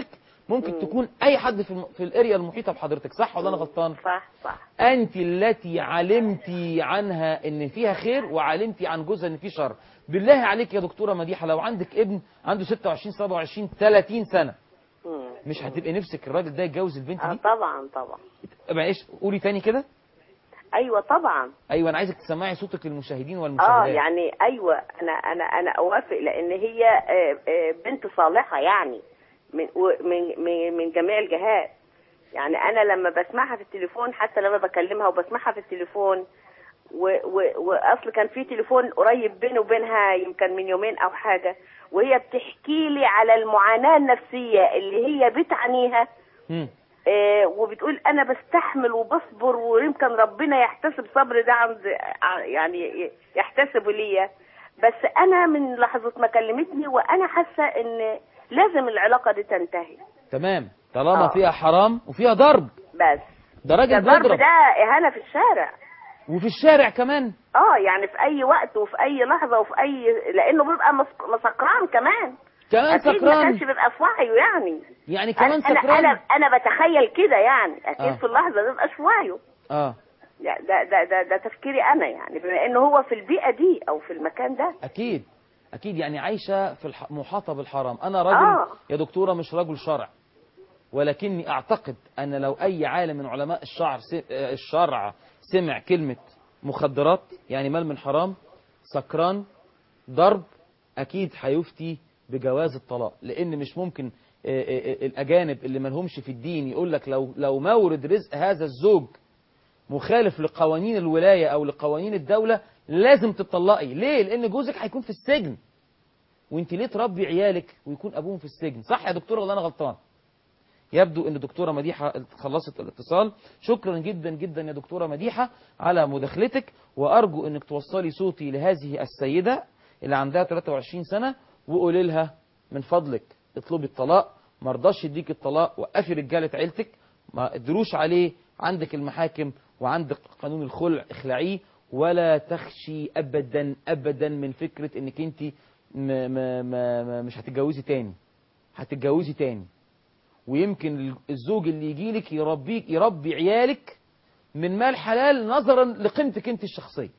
ممكن مم. تكون اي حد في الم... في الاريا المحيطه بحضرتك، صح ولا انا غلطان؟ صح صح. انت التي علمتي عنها ان فيها خير وعلمتي عن جوزها ان فيه شر. بالله عليك يا دكتوره مديحه، لو عندك ابن عنده ستة وعشرين سبعة وعشرين ثلاثين سنه، مم. مش هتبقي نفسك الراجل ده يتجوز البنت اه دي؟ طبعا طبعا. معلش قولي تاني كده. ايوه طبعا. ايوه انا عايزك تسمعي صوتك للمشاهدين اه والمشاهدات. يعني ايوه انا انا انا اوافق، لان هي آه، آه، بنت صالحه يعني، من و- من من من جميع الجهات. يعني انا لما بسمعها في التليفون، حتى لما بكلمها وبسمعها في التليفون، و- و- واصل كان في تليفون قريب بيني وبينها يمكن من يومين او حاجه، وهي بتحكي لي على المعاناه النفسيه اللي هي بتعانيها. مم. آه، وبتقول انا بستحمل وبصبر، ويمكن ربنا يحتسب صبر ده عند ع- يعني يحتسبه ليا. بس انا من لحظه ما كلمتني وانا حاسه ان لازم العلاقه دي تنتهي. تمام، طالما آه. فيها حرام وفيها ضرب. بس ده راجل ده ضرب، بيضرب ده اهانه في الشارع. وفي الشارع كمان. اه يعني في اي وقت وفي اي لحظه وفي اي، لانه بيبقى مس- مسكران كمان. كمان اكيد ما سكران. كانش بيبقى في وعيه يعني. يعني كمان انا سكران. انا انا بتخيل كده يعني، اكيد آه. في اللحظه ما بيبقاش في وعيه. اه ده ده ده ده, ده تفكيري انا يعني، بما انه هو في البيئه دي او في المكان ده. اكيد اكيد، يعني عايشه في الح... محاطه بالحرام. انا راجل اه يا دكتوره مش رجل شرع، ولكني اعتقد ان لو اي عالم من علماء الشعر س... آه، الشرع سمع كلمه مخدرات، يعني مال من حرام، سكران، ضرب، اكيد هيفتي بجواز الطلاق. لان مش ممكن آه، آه، آه، الاجانب اللي مالهمش في الدين يقول لك لو لو مورد رزق هذا الزوج مخالف لقوانين الولايه او لقوانين الدوله لازم تطلقي. ليه؟ لان جوزك هيكون في السجن، وانت ليه تربي عيالك ويكون ابوهم في السجن؟ صح يا دكتوره ولا انا غلطان؟ يبدو ان الدكتوره مديحه خلصت الاتصال. شكرا جدا جدا يا دكتوره مديحه على مداخلتك، وارجو انك توصلي صوتي لهذه السيده اللي عندها ثلاثة وعشرين سنه وقولي لها من فضلك اطلبي الطلاق، ما رضاش يديك الطلاق، وقفي رجاله عيلتك، ما قدروش عليه، عندك المحاكم وعندك قانون الخلع، اخلعيه، ولا تخشي ابدا ابدا من فكره انك انت م م م مش هتتجوزي تاني. هتتجوزي تاني، ويمكن الزوج اللي يجي لك يربيك يربي عيالك من مال حلال نظرا لقيمتك انت الشخصيه.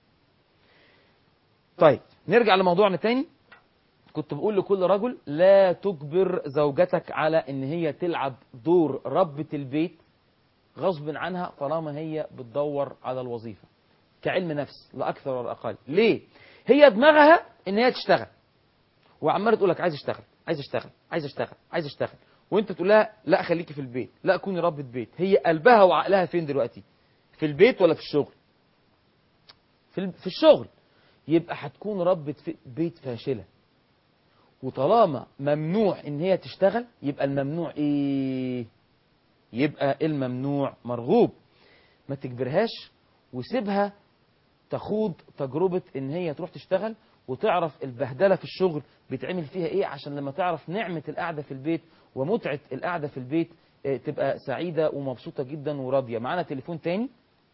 طيب نرجع لموضوعنا تاني. كنت بقول لكل رجل لا تجبر زوجتك على ان هي تلعب دور ربة البيت غصب عنها طالما هي بتدور على الوظيفة، كعلم نفس لا اكثر ولا اقل. ليه؟ هي دماغها ان هي تشتغل، وعماله تقول لك عايز اشتغل عايز اشتغل عايز اشتغل عايز اشتغل، وانت تقول لها لا خليكي في البيت، لا كوني ربة بيت. هي قلبها وعقلها فين دلوقتي؟ في البيت ولا في الشغل؟ في في الشغل. يبقى هتكون ربة بيت فاشلة. وطالما ممنوع ان هي تشتغل، يبقى الممنوع ايه؟ يبقى الممنوع مرغوب. ما تجبرهاش، وسيبها تخوض تجربة ان هي تروح تشتغل وتعرف البهدلة في الشغل بيتعمل فيها ايه، عشان لما تعرف نعمة القعدة في البيت ومتعة القعدة في البيت اه تبقى سعيدة ومبسوطة جدا وراضية. معانا تليفون تاني.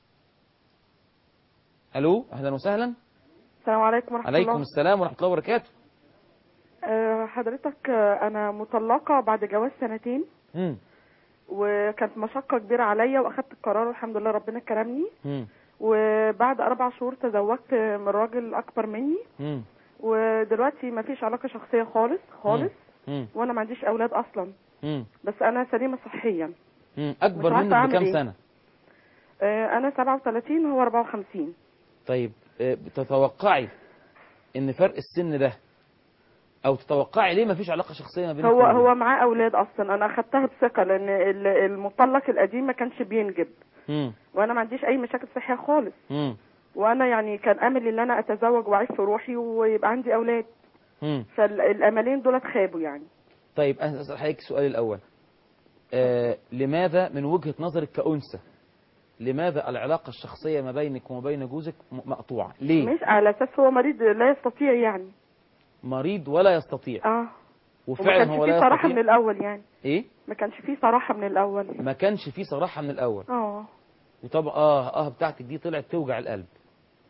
الو، اهلا وسهلا. السلام عليكم ورحمة عليكم الله. السلام ورحمة الله وبركاته. أه حضرتك، آه، أنا مطلقة بعد جواز سنتين. مم. وكانت مشقة كبيرة عليا وأخدت القرار والحمد لله ربنا كرمني. مم. وبعد أربع شهور تزوجت من راجل أكبر مني. مم. ودلوقتي ما فيش علاقة شخصية خالص خالص. مم. وأنا ما عنديش أولاد أصلا. مم. بس أنا سليمة صحيا. مم. مش أكبر عارفة منك أعمل بكام إيه. سنة؟ أه أنا سبعة وثلاثين وهو أربعة وخمسين. طيب اه تتوقعي إن فرق السن ده، أو تتوقعي ليه ما فيش علاقة شخصية ما بينك هو وبينه؟ هو معاه أولاد أصلا. أنا أخدتها بثقة لأن ال- المطلق القديم ما كانش بينجب. مم. وأنا ما عنديش أي مشاكل صحية خالص. مم. وانا يعني كان املي ان انا اتزوج واعيش في روحي ويبقى عندي اولاد. مم. فالاملين دول خابوا يعني. طيب أنا أسأل حضرتك السؤال الأول. آه لماذا من وجهة نظرك كأنثى، لماذا العلاقة الشخصية ما بينك وما بين جوزك م- مقطوعة؟ ليه؟ مش على اساس هو مريض لا يستطيع يعني. مريض ولا يستطيع. اه وفعلا وما هو كانش لا فيه صراحة يستطيع. من الاول يعني. ايه؟ ما كانش فيه صراحة من الاول. ما كانش فيه صراحة من الأول. اه وطبعا اه اه بتاعتك دي طلعت توجع القلب.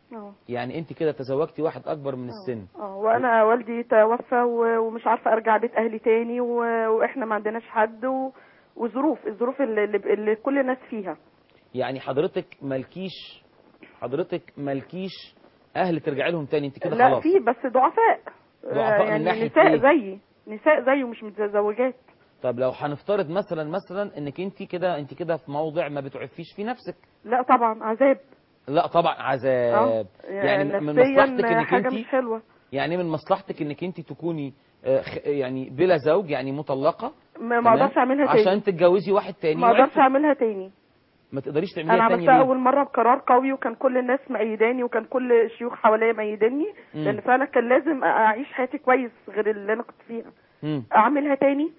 اه يعني انت كده تزوجتي واحد اكبر من السن. اه وانا والدي توفى و- ومش عارفه ارجع بيت اهلي تاني و- واحنا ما عندناش حد و... وظروف الظروف اللي, اللي اللي كل الناس فيها. يعني حضرتك مالكيش حضرتك مالكيش اهل ترجعي لهم تاني، انت كده لا خلاص. في بس ضعفاء. ضعفاء آه، من يعني ناحية نساء إيه؟ زيي نساء زيي ومش متزوجات. طب لو هنفترض مثلا مثلا انك انت كده انت كده في موضع ما بتعفيش في نفسك. لا طبعا عذاب. لا طبعا اه عذاب. يعني من نفسيا مصلحتك انك حاجه انت مش حلوه. يعني من مصلحتك انك انت تكوني آه، خ- يعني بلا زوج، يعني مطلقه. ما ما تمام؟ اقدرش اعملها تاني. عشان تتجوزي واحد تاني ما اقدرش يعفك. اعملها تاني. ما تقدريش انا تعمليها تاني عملتها ليه؟ اول مره بقرار قوي وكان كل الناس مأيداني وكان كل الشيوخ حواليا مأيداني. مم. لان فعلا كان لازم اعيش حياتي كويس غير اللي انا كنت فيها. مم. اعملها تاني؟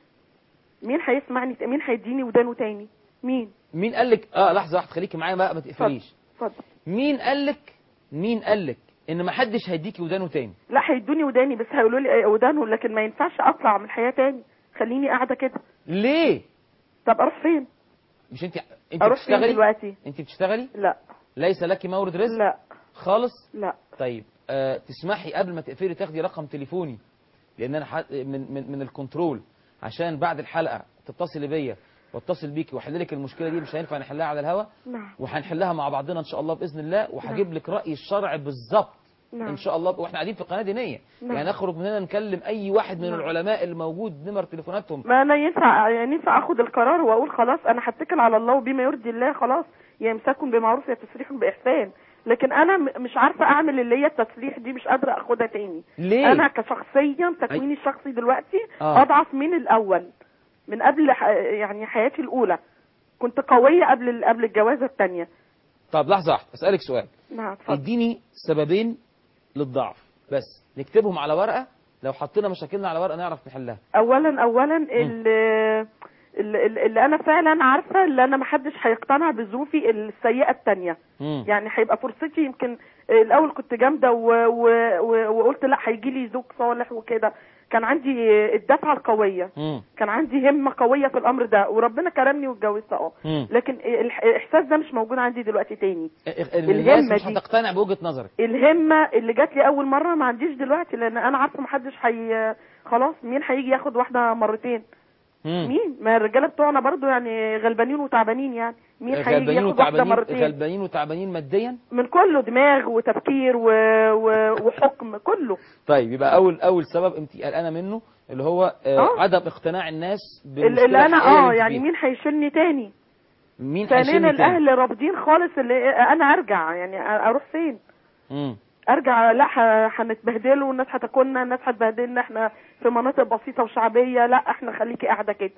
مين هيسمعني؟ مين هيديني ودانه تاني؟ مين؟ مين قال لك اه لحظه واحده خليكي معايا بقى ما اتفضل تقفليش. اتفضل. مين قال لك مين قال لك ان ما حدش هيديكي ودانه تاني؟ لا هيدوني وداني بس هيقولوا لي ودانه، لكن ما ينفعش اطلع من الحياه تاني. خليني قاعده كده. ليه؟ طب اروح فين؟ مش انت انت اروح فين بتشتغلي دلوقتي؟ انت بتشتغلي لا ليس لك مورد رزق لا خالص؟ لا. طيب آه تسمحي قبل ما تقفلي تاخدي رقم تليفوني، لان انا ح... من من من الكنترول، عشان بعد الحلقه تتصلي بيا واتصل بيكي واحل لك المشكله دي. مش هينفع نحلها على الهوا، نعم وهنحلها مع بعضنا ان شاء الله باذن الله، وهجيب لك راي الشرع بالظبط نعم ان شاء الله. واحنا قاعدين في قناه دينيه، نعم. يعني نخرج من هنا نكلم اي واحد من نعم. العلماء الموجود نمر تليفوناتهم. ما انا ينفع يعني ينفع اخد القرار واقول خلاص انا هتكل على الله وبما يرضي الله، خلاص يا امساكم بمعروف يا تسريح باحسان. لكن انا م- مش عارفه اعمل اللي هي التسريح دي، مش قادره اخدها تاني. ليه؟ انا كشخصيا تكويني الشخصي دلوقتي آه. اضعف من الاول، من قبل ح- يعني حياتي الاولى كنت قويه قبل ال- قبل الجوازه الثانيه. طب لحظه واحده اسالك سؤال. نعم اتفضل. اديني سببين للضعف بس نكتبهم على ورقه، لو حطينا مشاكلنا على ورقه نعرف نحلها. اولا اولا اللي, اللي, اللي انا فعلا عارفه اللي انا ما حدش هيقتنع بظروفي السيئه الثانيه. مم. يعني هيبقى فرصتي. يمكن الاول كنت جامده و- و- و- وقلت لا هيجي لي زوج صالح وكده، كان عندي الدفعه القويه، مم. كان عندي همه قويه في الامر ده وربنا كرمني واتجوزت اه. مم. لكن الح- الاحساس ده مش موجود عندي دلوقتي تاني. الناس الهمة مش دي. هتقتنع بوجهه نظرك. الهمه اللي جات لي اول مره ما عنديش دلوقتي، لان انا عارفه محدش حي خلاص مين هيجي ياخد واحده مرتين؟ مم. مين؟ ما الرجاله بتوعنا برضو يعني غلبانين وتعبانين، يعني مين هيجي غلبانين ياخد واحده وتعبانين مرتين؟ غلبانين وتعبانين ماديا. من كله دماغ وتفكير و... و... وحكم كله. طيب يبقى اول اول سبب انت قلقانه منه اللي هو آه آه. عدم اقتناع الناس اللي بالمشكله اللي انا الحقيقية اه اللي انت يعني فيها. مين هيشيلني تاني؟ مين ثانيا هيشيلني تاني؟ الاهل رافضين خالص، اللي انا ارجع يعني اروح فين؟ مم. ارجع لا ح- هنتبهدلوا والناس هتاكلنا، الناس هتبهدلنا، احنا في مناطق بسيطه وشعبيه، لا احنا خليكي قاعده كده.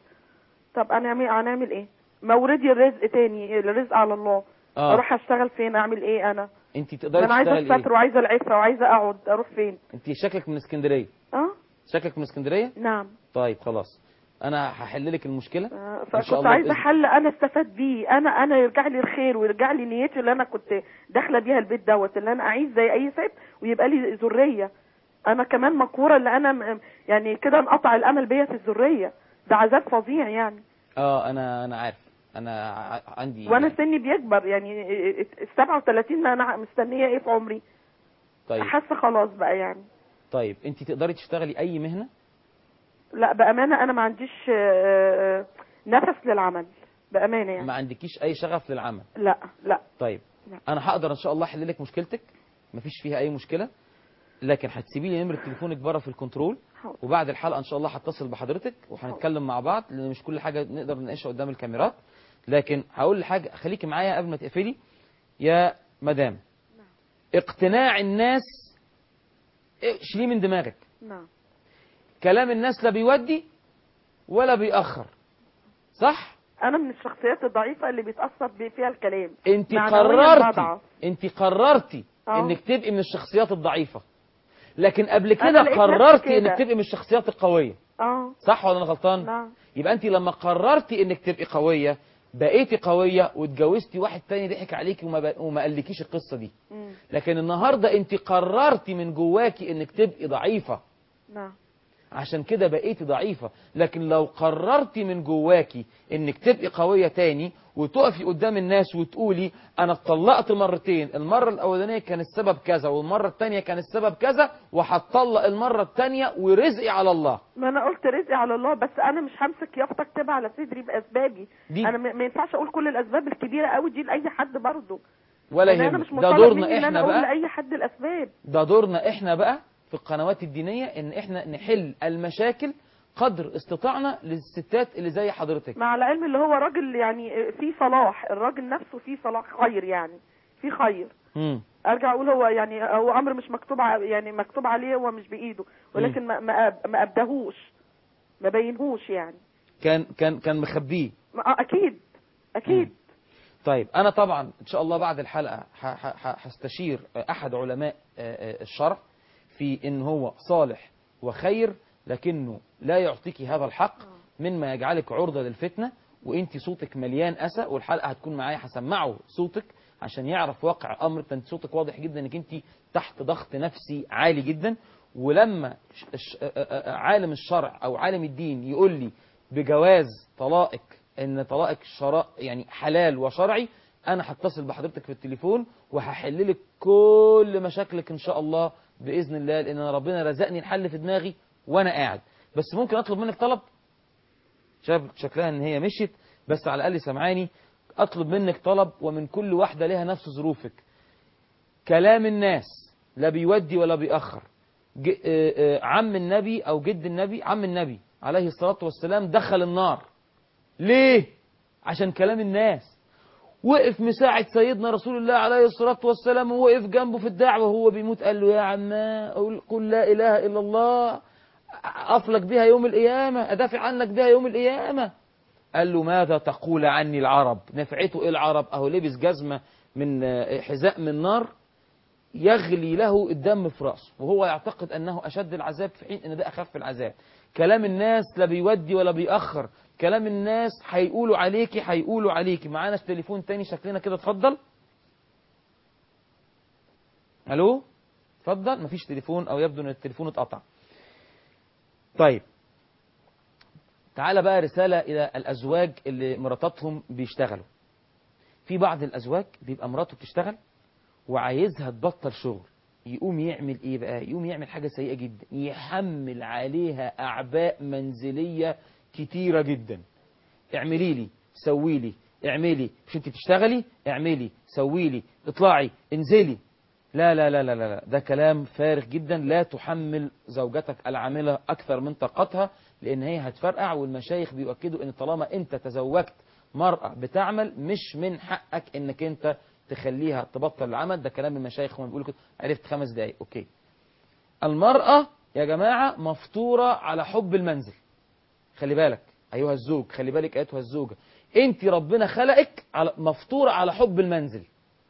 طب انا هنعمل هنعمل ايه؟ موردي الرزق تاني، الرزق على الله. آه. اروح اشتغل فين؟ اعمل ايه انا؟ انت ما تقدري انا عايزه تشتغلي الستر ايه؟ وعايزه العفه وعايزه اقعد، اروح فين؟ انت شكلك من اسكندريه. اه شكلك من اسكندريه. نعم. طيب خلاص انا هحل لك المشكله آه، ان فكنت شاء الله عايزه بإذن- حل انا استفاد بيه، انا انا يرجع لي الخير ويرجع لي نيتي اللي انا كنت داخله بيها البيت دوت، اللي انا اعيش زي اي ست ويبقى لي ذريه. انا كمان مقهوره اللي انا م- يعني كده انقطع الامل بيا في الذريه، ده عذاب فظيع يعني. اه انا انا عارف انا ع- عندي وانا يعني. سني بيكبر يعني ال سبعة وثلاثين، ما انا مستنيه ايه في عمري؟ طيب حاسه خلاص بقى يعني. طيب انت تقدري تشتغلي اي مهنه؟ لا بامانه انا ما عنديش آه، نفس للعمل بامانه يعني. ما عندكيش اي شغف للعمل؟ لا لا. طيب لا. انا هقدر ان شاء الله احل لك مشكلتك، مفيش فيها اي مشكله، لكن هتسيبي لي نمره تليفونك بره في الكنترول، حاضر. وبعد الحلقه ان شاء الله هتصل بحضرتك وهنتكلم مع بعض، لان مش كل حاجه نقدر نناقشها قدام الكاميرات. لكن هقول لحاجه، خليكي معايا قبل ما تقفلي يا مدام. اقتناع الناس شيليه من دماغك. نعم. كلام الناس لا بيودي ولا بيأخر، صح؟ انا من الشخصيات الضعيفه اللي بيتاثر بي- فيها الكلام. انت معنوياً قررتي بضعف. انت قررتي آه. انك تبقي من الشخصيات الضعيفه، لكن قبل أنا كده لقيت قررتي نفسي كده. انك تبقي من الشخصيات القويه، اه صح ولا انا غلطان؟ نعم. يبقى انت لما قررتي انك تبقي قويه بقيتي قويه واتجوزتي واحد تاني ضحك عليكي وما, ب... وما قالكيش القصه دي. مم. لكن النهارده انت قررتي من جواكي انك تبقي ضعيفه، نعم. عشان كده بقيتي ضعيفة. لكن لو قررتي من جواكي انك تبقي قوية تاني وتقفي قدام الناس وتقولي انا اتطلقت مرتين، المرة الاولانية كان السبب كذا والمرة التانية كان السبب كذا، وهتطلق المرة التانية ورزقي على الله. ما انا قلت رزقي على الله، بس انا مش همسك يافطه اكتبها على صدري باسبابي دي انا ما ينفعش اقول كل الاسباب الكبيره قوي دي لاي حد برضه، ولا يعني انا يهمك، مش ده مطالب دورنا مني ان انا احنا اقول بقى، لاي حد الاسباب. ده دورنا احنا بقى في القنوات الدينية ان احنا نحل المشاكل قدر استطاعنا للستات اللي زي حضرتك. مع العلم اللي هو راجل يعني في صلاح، الراجل نفسه فيه صلاح خير، يعني في خير. امم ارجع اقول هو يعني هو امر مش مكتوب ع- يعني مكتوب عليه، هو مش بايده، ولكن ما ما أب- ما ابدهوش، ما بينهوش يعني. كان كان كان مخبيه. ما- آه، اكيد اكيد. مم. طيب انا طبعا ان شاء الله بعد الحلقه ه- ه- ه- هستشير احد علماء آه، آه، الشرع في ان هو صالح وخير، لكنه لا يعطيك هذا الحق مما يجعلك عرضه للفتنه، وانت صوتك مليان اسى، والحلقه هتكون معايا هسمعه صوتك عشان يعرف واقع امر. انت صوتك واضح جدا انك انت تحت ضغط نفسي عالي جدا، ولما ش- ش- آه، آه، آه، عالم الشرع او عالم الدين يقول لي بجواز طلائق ان طلائق شراء يعني حلال وشرعي، انا هتصل بحضرتك في التليفون وهحل لك كل مشاكلك ان شاء الله باذن الله، لان أنا ربنا رزقني الحل في دماغي وانا قاعد. بس ممكن اطلب منك طلب؟ شايف شكلها ان هي مشيت، بس على الاقل سمعاني. اطلب منك طلب، ومن كل واحده لها نفس ظروفك. كلام الناس لا بيودي ولا بيأخر. ج... آه، آه، عم النبي او جد النبي، عم النبي عليه الصلاه والسلام دخل النار ليه؟ عشان كلام الناس. وقف مساعد سيدنا رسول الله عليه الصلاة والسلام، ووقف جنبه في الدعوة وهو بيموت، قال له يا عما قل لا إله إلا الله أفلك بها يوم القيامة، أدافع عنك بها يوم القيامة. قال له ماذا تقول عني العرب؟ نفعته إيه العرب؟ أهو لبس جزمة من حذاء من نار يغلي له الدم في رأسه، وهو يعتقد أنه أشد العذاب في حين أن ده أخف العذاب. كلام الناس لا بيودي ولا بيأخر. كلام الناس هيقولوا عليكي هيقولوا عليكي. معانا تليفون تاني شكلنا كده، اتفضل. الو اتفضل. مفيش تليفون او يبدو ان التليفون اتقطع. طيب تعالى بقى رسالة الى الازواج اللي مراتاتهم بيشتغلوا. في بعض الازواج بيبقى مراته بتشتغل وعايزها تبطل شغل، يقوم يعمل ايه بقى؟ يقوم يعمل حاجة سيئة جدا، يحمل عليها اعباء منزلية كتيرة جدا. اعملي لي، سوي لي، اعملي، مش انت بتشتغلي؟ اعملي، سوي لي، اطلعي، انزلي. لا لا لا لا لا، ده كلام فارغ جدا. لا تحمل زوجتك العاملة اكثر من طاقتها، لان هي هتفرقع. والمشايخ بيؤكدوا ان طالما انت تزوجت مرأة بتعمل مش من حقك انك انت تخليها تبطل العمل. ده كلام المشايخ، هم بيقولوا كده. عرفت خمس دقايق، اوكي. المرأة يا جماعة مفطورة على حب المنزل. خلي بالك ايها الزوج، خلي بالك ايتها الزوجة، انت ربنا خلقك على مفطورة على حب المنزل.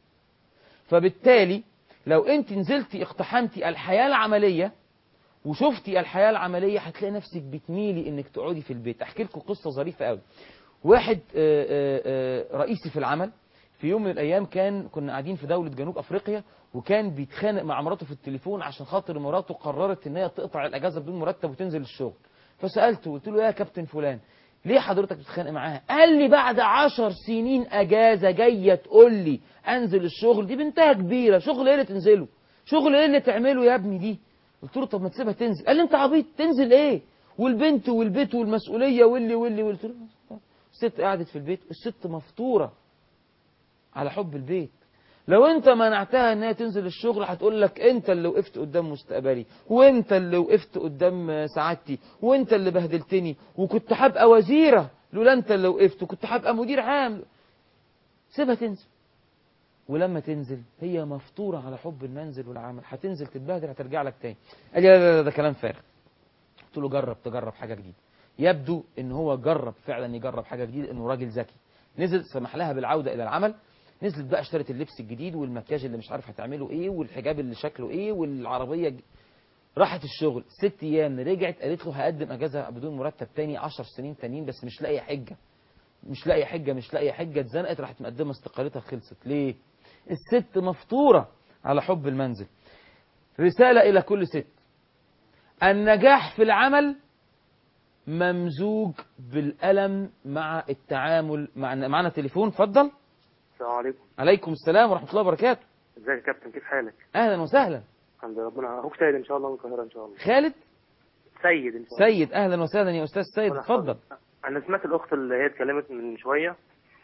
فبالتالي لو انت نزلتي اقتحمتي الحياة العملية وشفتي الحياة العملية، هتلاقي نفسك بتميلي انك تقعدي في البيت. احكي لكم قصة ظريفة قوي. واحد آآ آآ رئيسي في العمل في يوم من الايام، كان كنا قاعدين في دولة جنوب افريقيا، وكان بيتخانق مع مراته في التليفون عشان خاطر مراته قررت ان هي تقطع الاجازة بدون مرتب وتنزل الشغل. فسألته قلت له يا كابتن فلان ليه حضرتك بتتخانق معاها؟ قال لي بعد عشر سنين اجازة جاية تقول لي انزل الشغل؟ دي بنتها كبيرة، شغل ايه اللي تنزله؟ شغل ايه اللي تعمله يا ابني دي؟ قلت له طب ما تسيبها تنزل. قال لي انت عبيط، تنزل ايه؟ والبنت والبيت والمسؤولية واللي واللي قلت له الست قعدت في البيت. الست مفطورة على حب البيت. لو انت منعتها ان هي تنزل الشغل هتقول لك انت اللي وقفت قدام مستقبلي، وانت اللي وقفت قدام سعادتي، وانت اللي بهدلتني، وكنت هبقى وزيرة لولا انت اللي وقفت، وكنت هبقى مدير عام. سيبها تنزل. ولما تنزل هي مفطورة على حب المنزل والعمل، هتنزل تتبهدل هترجع لك تاني. قال لي لا لا لا ده كلام فارغ. قلت له جرب تجرب حاجة جديدة. يبدو ان هو جرب فعلا يجرب حاجة جديدة، انه راجل ذكي. نزل سمح لها بالعودة الى العمل، نزلت بقى اشترت اللبس الجديد والمكياج اللي مش عارف هتعمله ايه والحجاب اللي شكله ايه والعربية ج... راحت الشغل ست ايام، رجعت قالت له هقدم اجازة بدون مرتب تاني عشر سنين تانيين، بس مش لاقيه حجة مش لاقيه حجة مش لاقيه حجة اتزنقت، راحت مقدمة استقالتها خلصت. ليه؟ الست مفطورة على حب المنزل. رسالة الى كل ست، النجاح في العمل ممزوج بالألم مع التعامل مع معنا تليفون. اتفضل. السلام عليكم. عليكم السلام ورحمة الله وبركاته. ازيك يا كابتن، كيف حالك؟ أهلا وسهلا. الحمد لله، ربنا اخوك سيد ان شاء الله من القاهره ان شاء الله. خالد سيد ان شاء الله. سيد، أهلا وسهلا يا أستاذ سيد، اتفضل. انا سمعت الاخت اللي هي اتكلمت من شويه.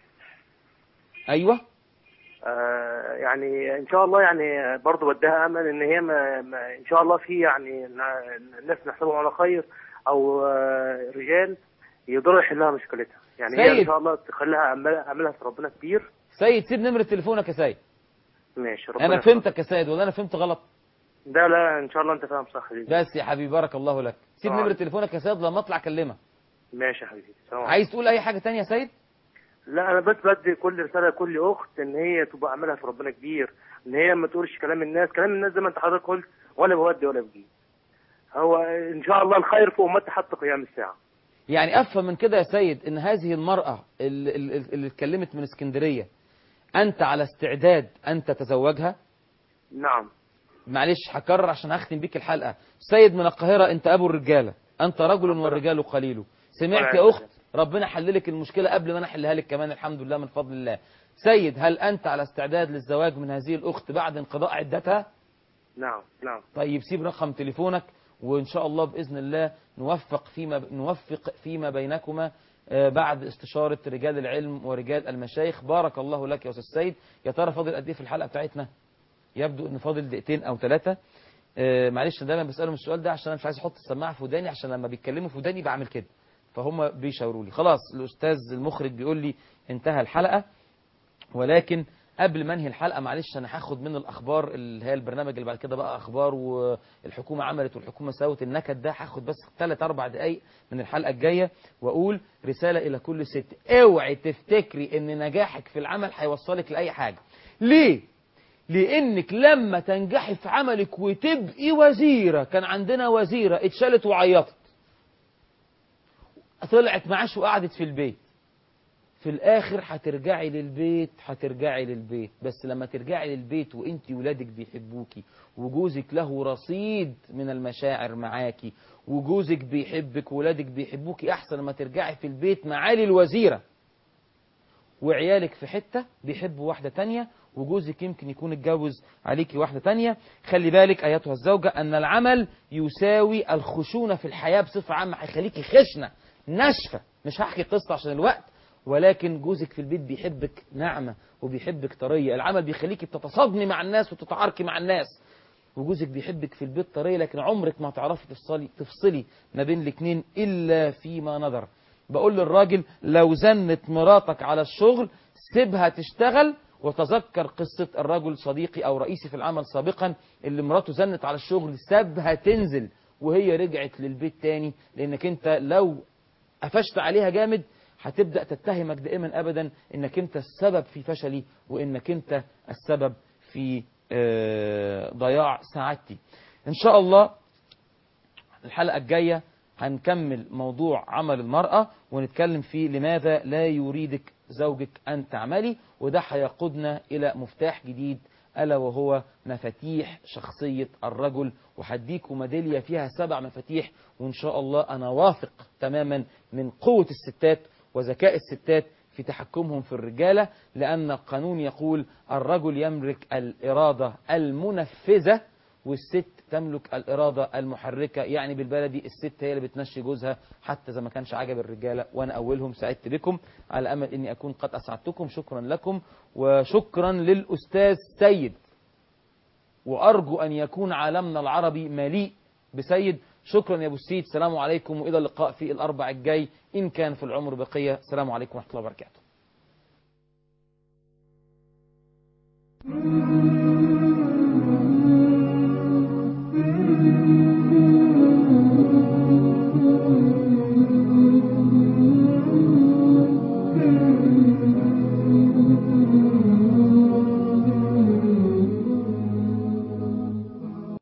أيوه. آه يعني ان شاء الله يعني برضه بديها امل ان هي ما ما ان شاء الله في يعني الناس نحسبهم على خير او آه رجال يقدروا يحلها مشكلتها، يعني سيد. هي ان شاء الله تخليها املها في ربنا كبير. سيد سيب نمرة تليفونك يا سيد. ماشي، ربنا أنا فهمتك يا سيد ولا أنا فهمت غلط؟ ده لا ان شاء الله انت فاهم صح. بس يا حبيبي بارك الله لك. سيب نمرة تليفونك يا سيد لما أطلع أكلمك. ماشي يا حبيبي. عايز تقول أي حاجة تانية يا سيد؟ لا انا بس بدي كل رساله لكل اخت ان هي تبقى عملها في ربنا كبير، ان هي ما تقولش كلام الناس، كلام الناس زي ما انت حضرتك قلت ولا بودي ولا بجيب. هو ان شاء الله الخير في امتي حتى قيام الساعه. يعني افهم من كده يا سيد ان هذه المراه اللي, اللي اتكلمت من اسكندريه انت على استعداد ان تتزوجها؟ نعم. معلش هكرر عشان هختم بيك الحلقه. سيد من القاهره، انت ابو الرجاله، انت رجل والرجال قليل. سمعت يا اخت؟ ربنا حللك المشكله قبل ما انا احلها لك كمان، الحمد لله من فضل الله. سيد، هل انت على استعداد للزواج من هذه الاخت بعد انقضاء عدتها؟ نعم نعم. طيب سيب رقم تليفونك وان شاء الله باذن الله نوفق فيما نوفق فيما بينكما بعد استشاره رجال العلم ورجال المشايخ. بارك الله لك يا استاذ سيد. يا ترى فاضل قد ايه في الحلقه بتاعتنا؟ يبدو ان فاضل دقيقتين او ثلاثه. آه معلش دايما بسالهم السؤال ده عشان انا مش عايز احط السماعه في وداني، عشان لما بيتكلموا في وداني بعمل كده، فهم بيشاوروا لي. خلاص الاستاذ المخرج بيقول لي انتهى الحلقه، ولكن قبل ما انهي الحلقه معلش انا هاخد من الاخبار اللي هي البرنامج اللي بعد كده بقى اخبار والحكومه عملت والحكومه سوت النكد ده، هاخد بس ثلاث اربع دقائق من الحلقه الجايه واقول رساله الى كل ست: اوعي تفتكري ان نجاحك في العمل هيوصلك لاي حاجه. ليه؟ لانك لما تنجحي في عملك وتبقي وزيره، كان عندنا وزيره اتشالت وعيطت، طلعت معاش وقعدت في البيت، في الاخر هترجعي للبيت هترجعي للبيت بس لما ترجعي للبيت وانت ولادك بيحبوكي وجوزك له رصيد من المشاعر معاكي وجوزك بيحبك وولادك بيحبوكي، احسن ما ترجعي في البيت معالي الوزيره وعيالك في حته بيحبوا واحده تانية وجوزك يمكن يكون اتجوز عليكي واحده تانية. خلي بالك ايتها الزوجه ان العمل يساوي الخشونه في الحياه بصفه عامه، هيخليكي خشنه ناشفه. مش هحكي قصه عشان الوقت، ولكن جوزك في البيت بيحبك ناعمة وبيحبك طرية. العمل بيخليكي بتتصادمي مع الناس وتتعاركي مع الناس، وجوزك بيحبك في البيت طرية، لكن عمرك ما تعرفي تفصلي تفصلي ما بين الاثنين إلا فيما نظر. بقول للراجل لو زنت مراتك على الشغل سيبها تشتغل، وتذكر قصة الرجل صديقي أو رئيسي في العمل سابقا اللي مراته زنت على الشغل سابها تنزل وهي رجعت للبيت تاني، لأنك أنت لو قفشت عليها جامد هتبدأ تتهمك دائما أبدا إنك أنت السبب في فشلي وإنك أنت السبب في ضياع سعادتي. إن شاء الله الحلقة الجاية هنكمل موضوع عمل المرأة ونتكلم فيه لماذا لا يريدك زوجك أن تعملي، وده هيقودنا إلى مفتاح جديد ألا وهو مفاتيح شخصية الرجل، وهديكوا ميدالية فيها سبع مفاتيح، وإن شاء الله أنا واثق تماما من قوة الستات وذكاء الستات في تحكمهم في الرجالة، لأن القانون يقول الرجل يملك الإرادة المنفذة والست تملك الإرادة المحركة. يعني بالبلدي الست هي اللي بتمشي جوزها حتى إذا ما كانش عجب الرجالة. وأنا أولهم سعدت بكم، على أمل إني أكون قد أسعدتكم. شكرا لكم وشكرا للأستاذ سيد، وأرجو أن يكون عالمنا العربي مليء بسيد. شكرا يا أبو السيد. السلام عليكم وإلى اللقاء في الأربع الجاي إن كان في العمر بقية. السلام عليكم ورحمة الله وبركاته.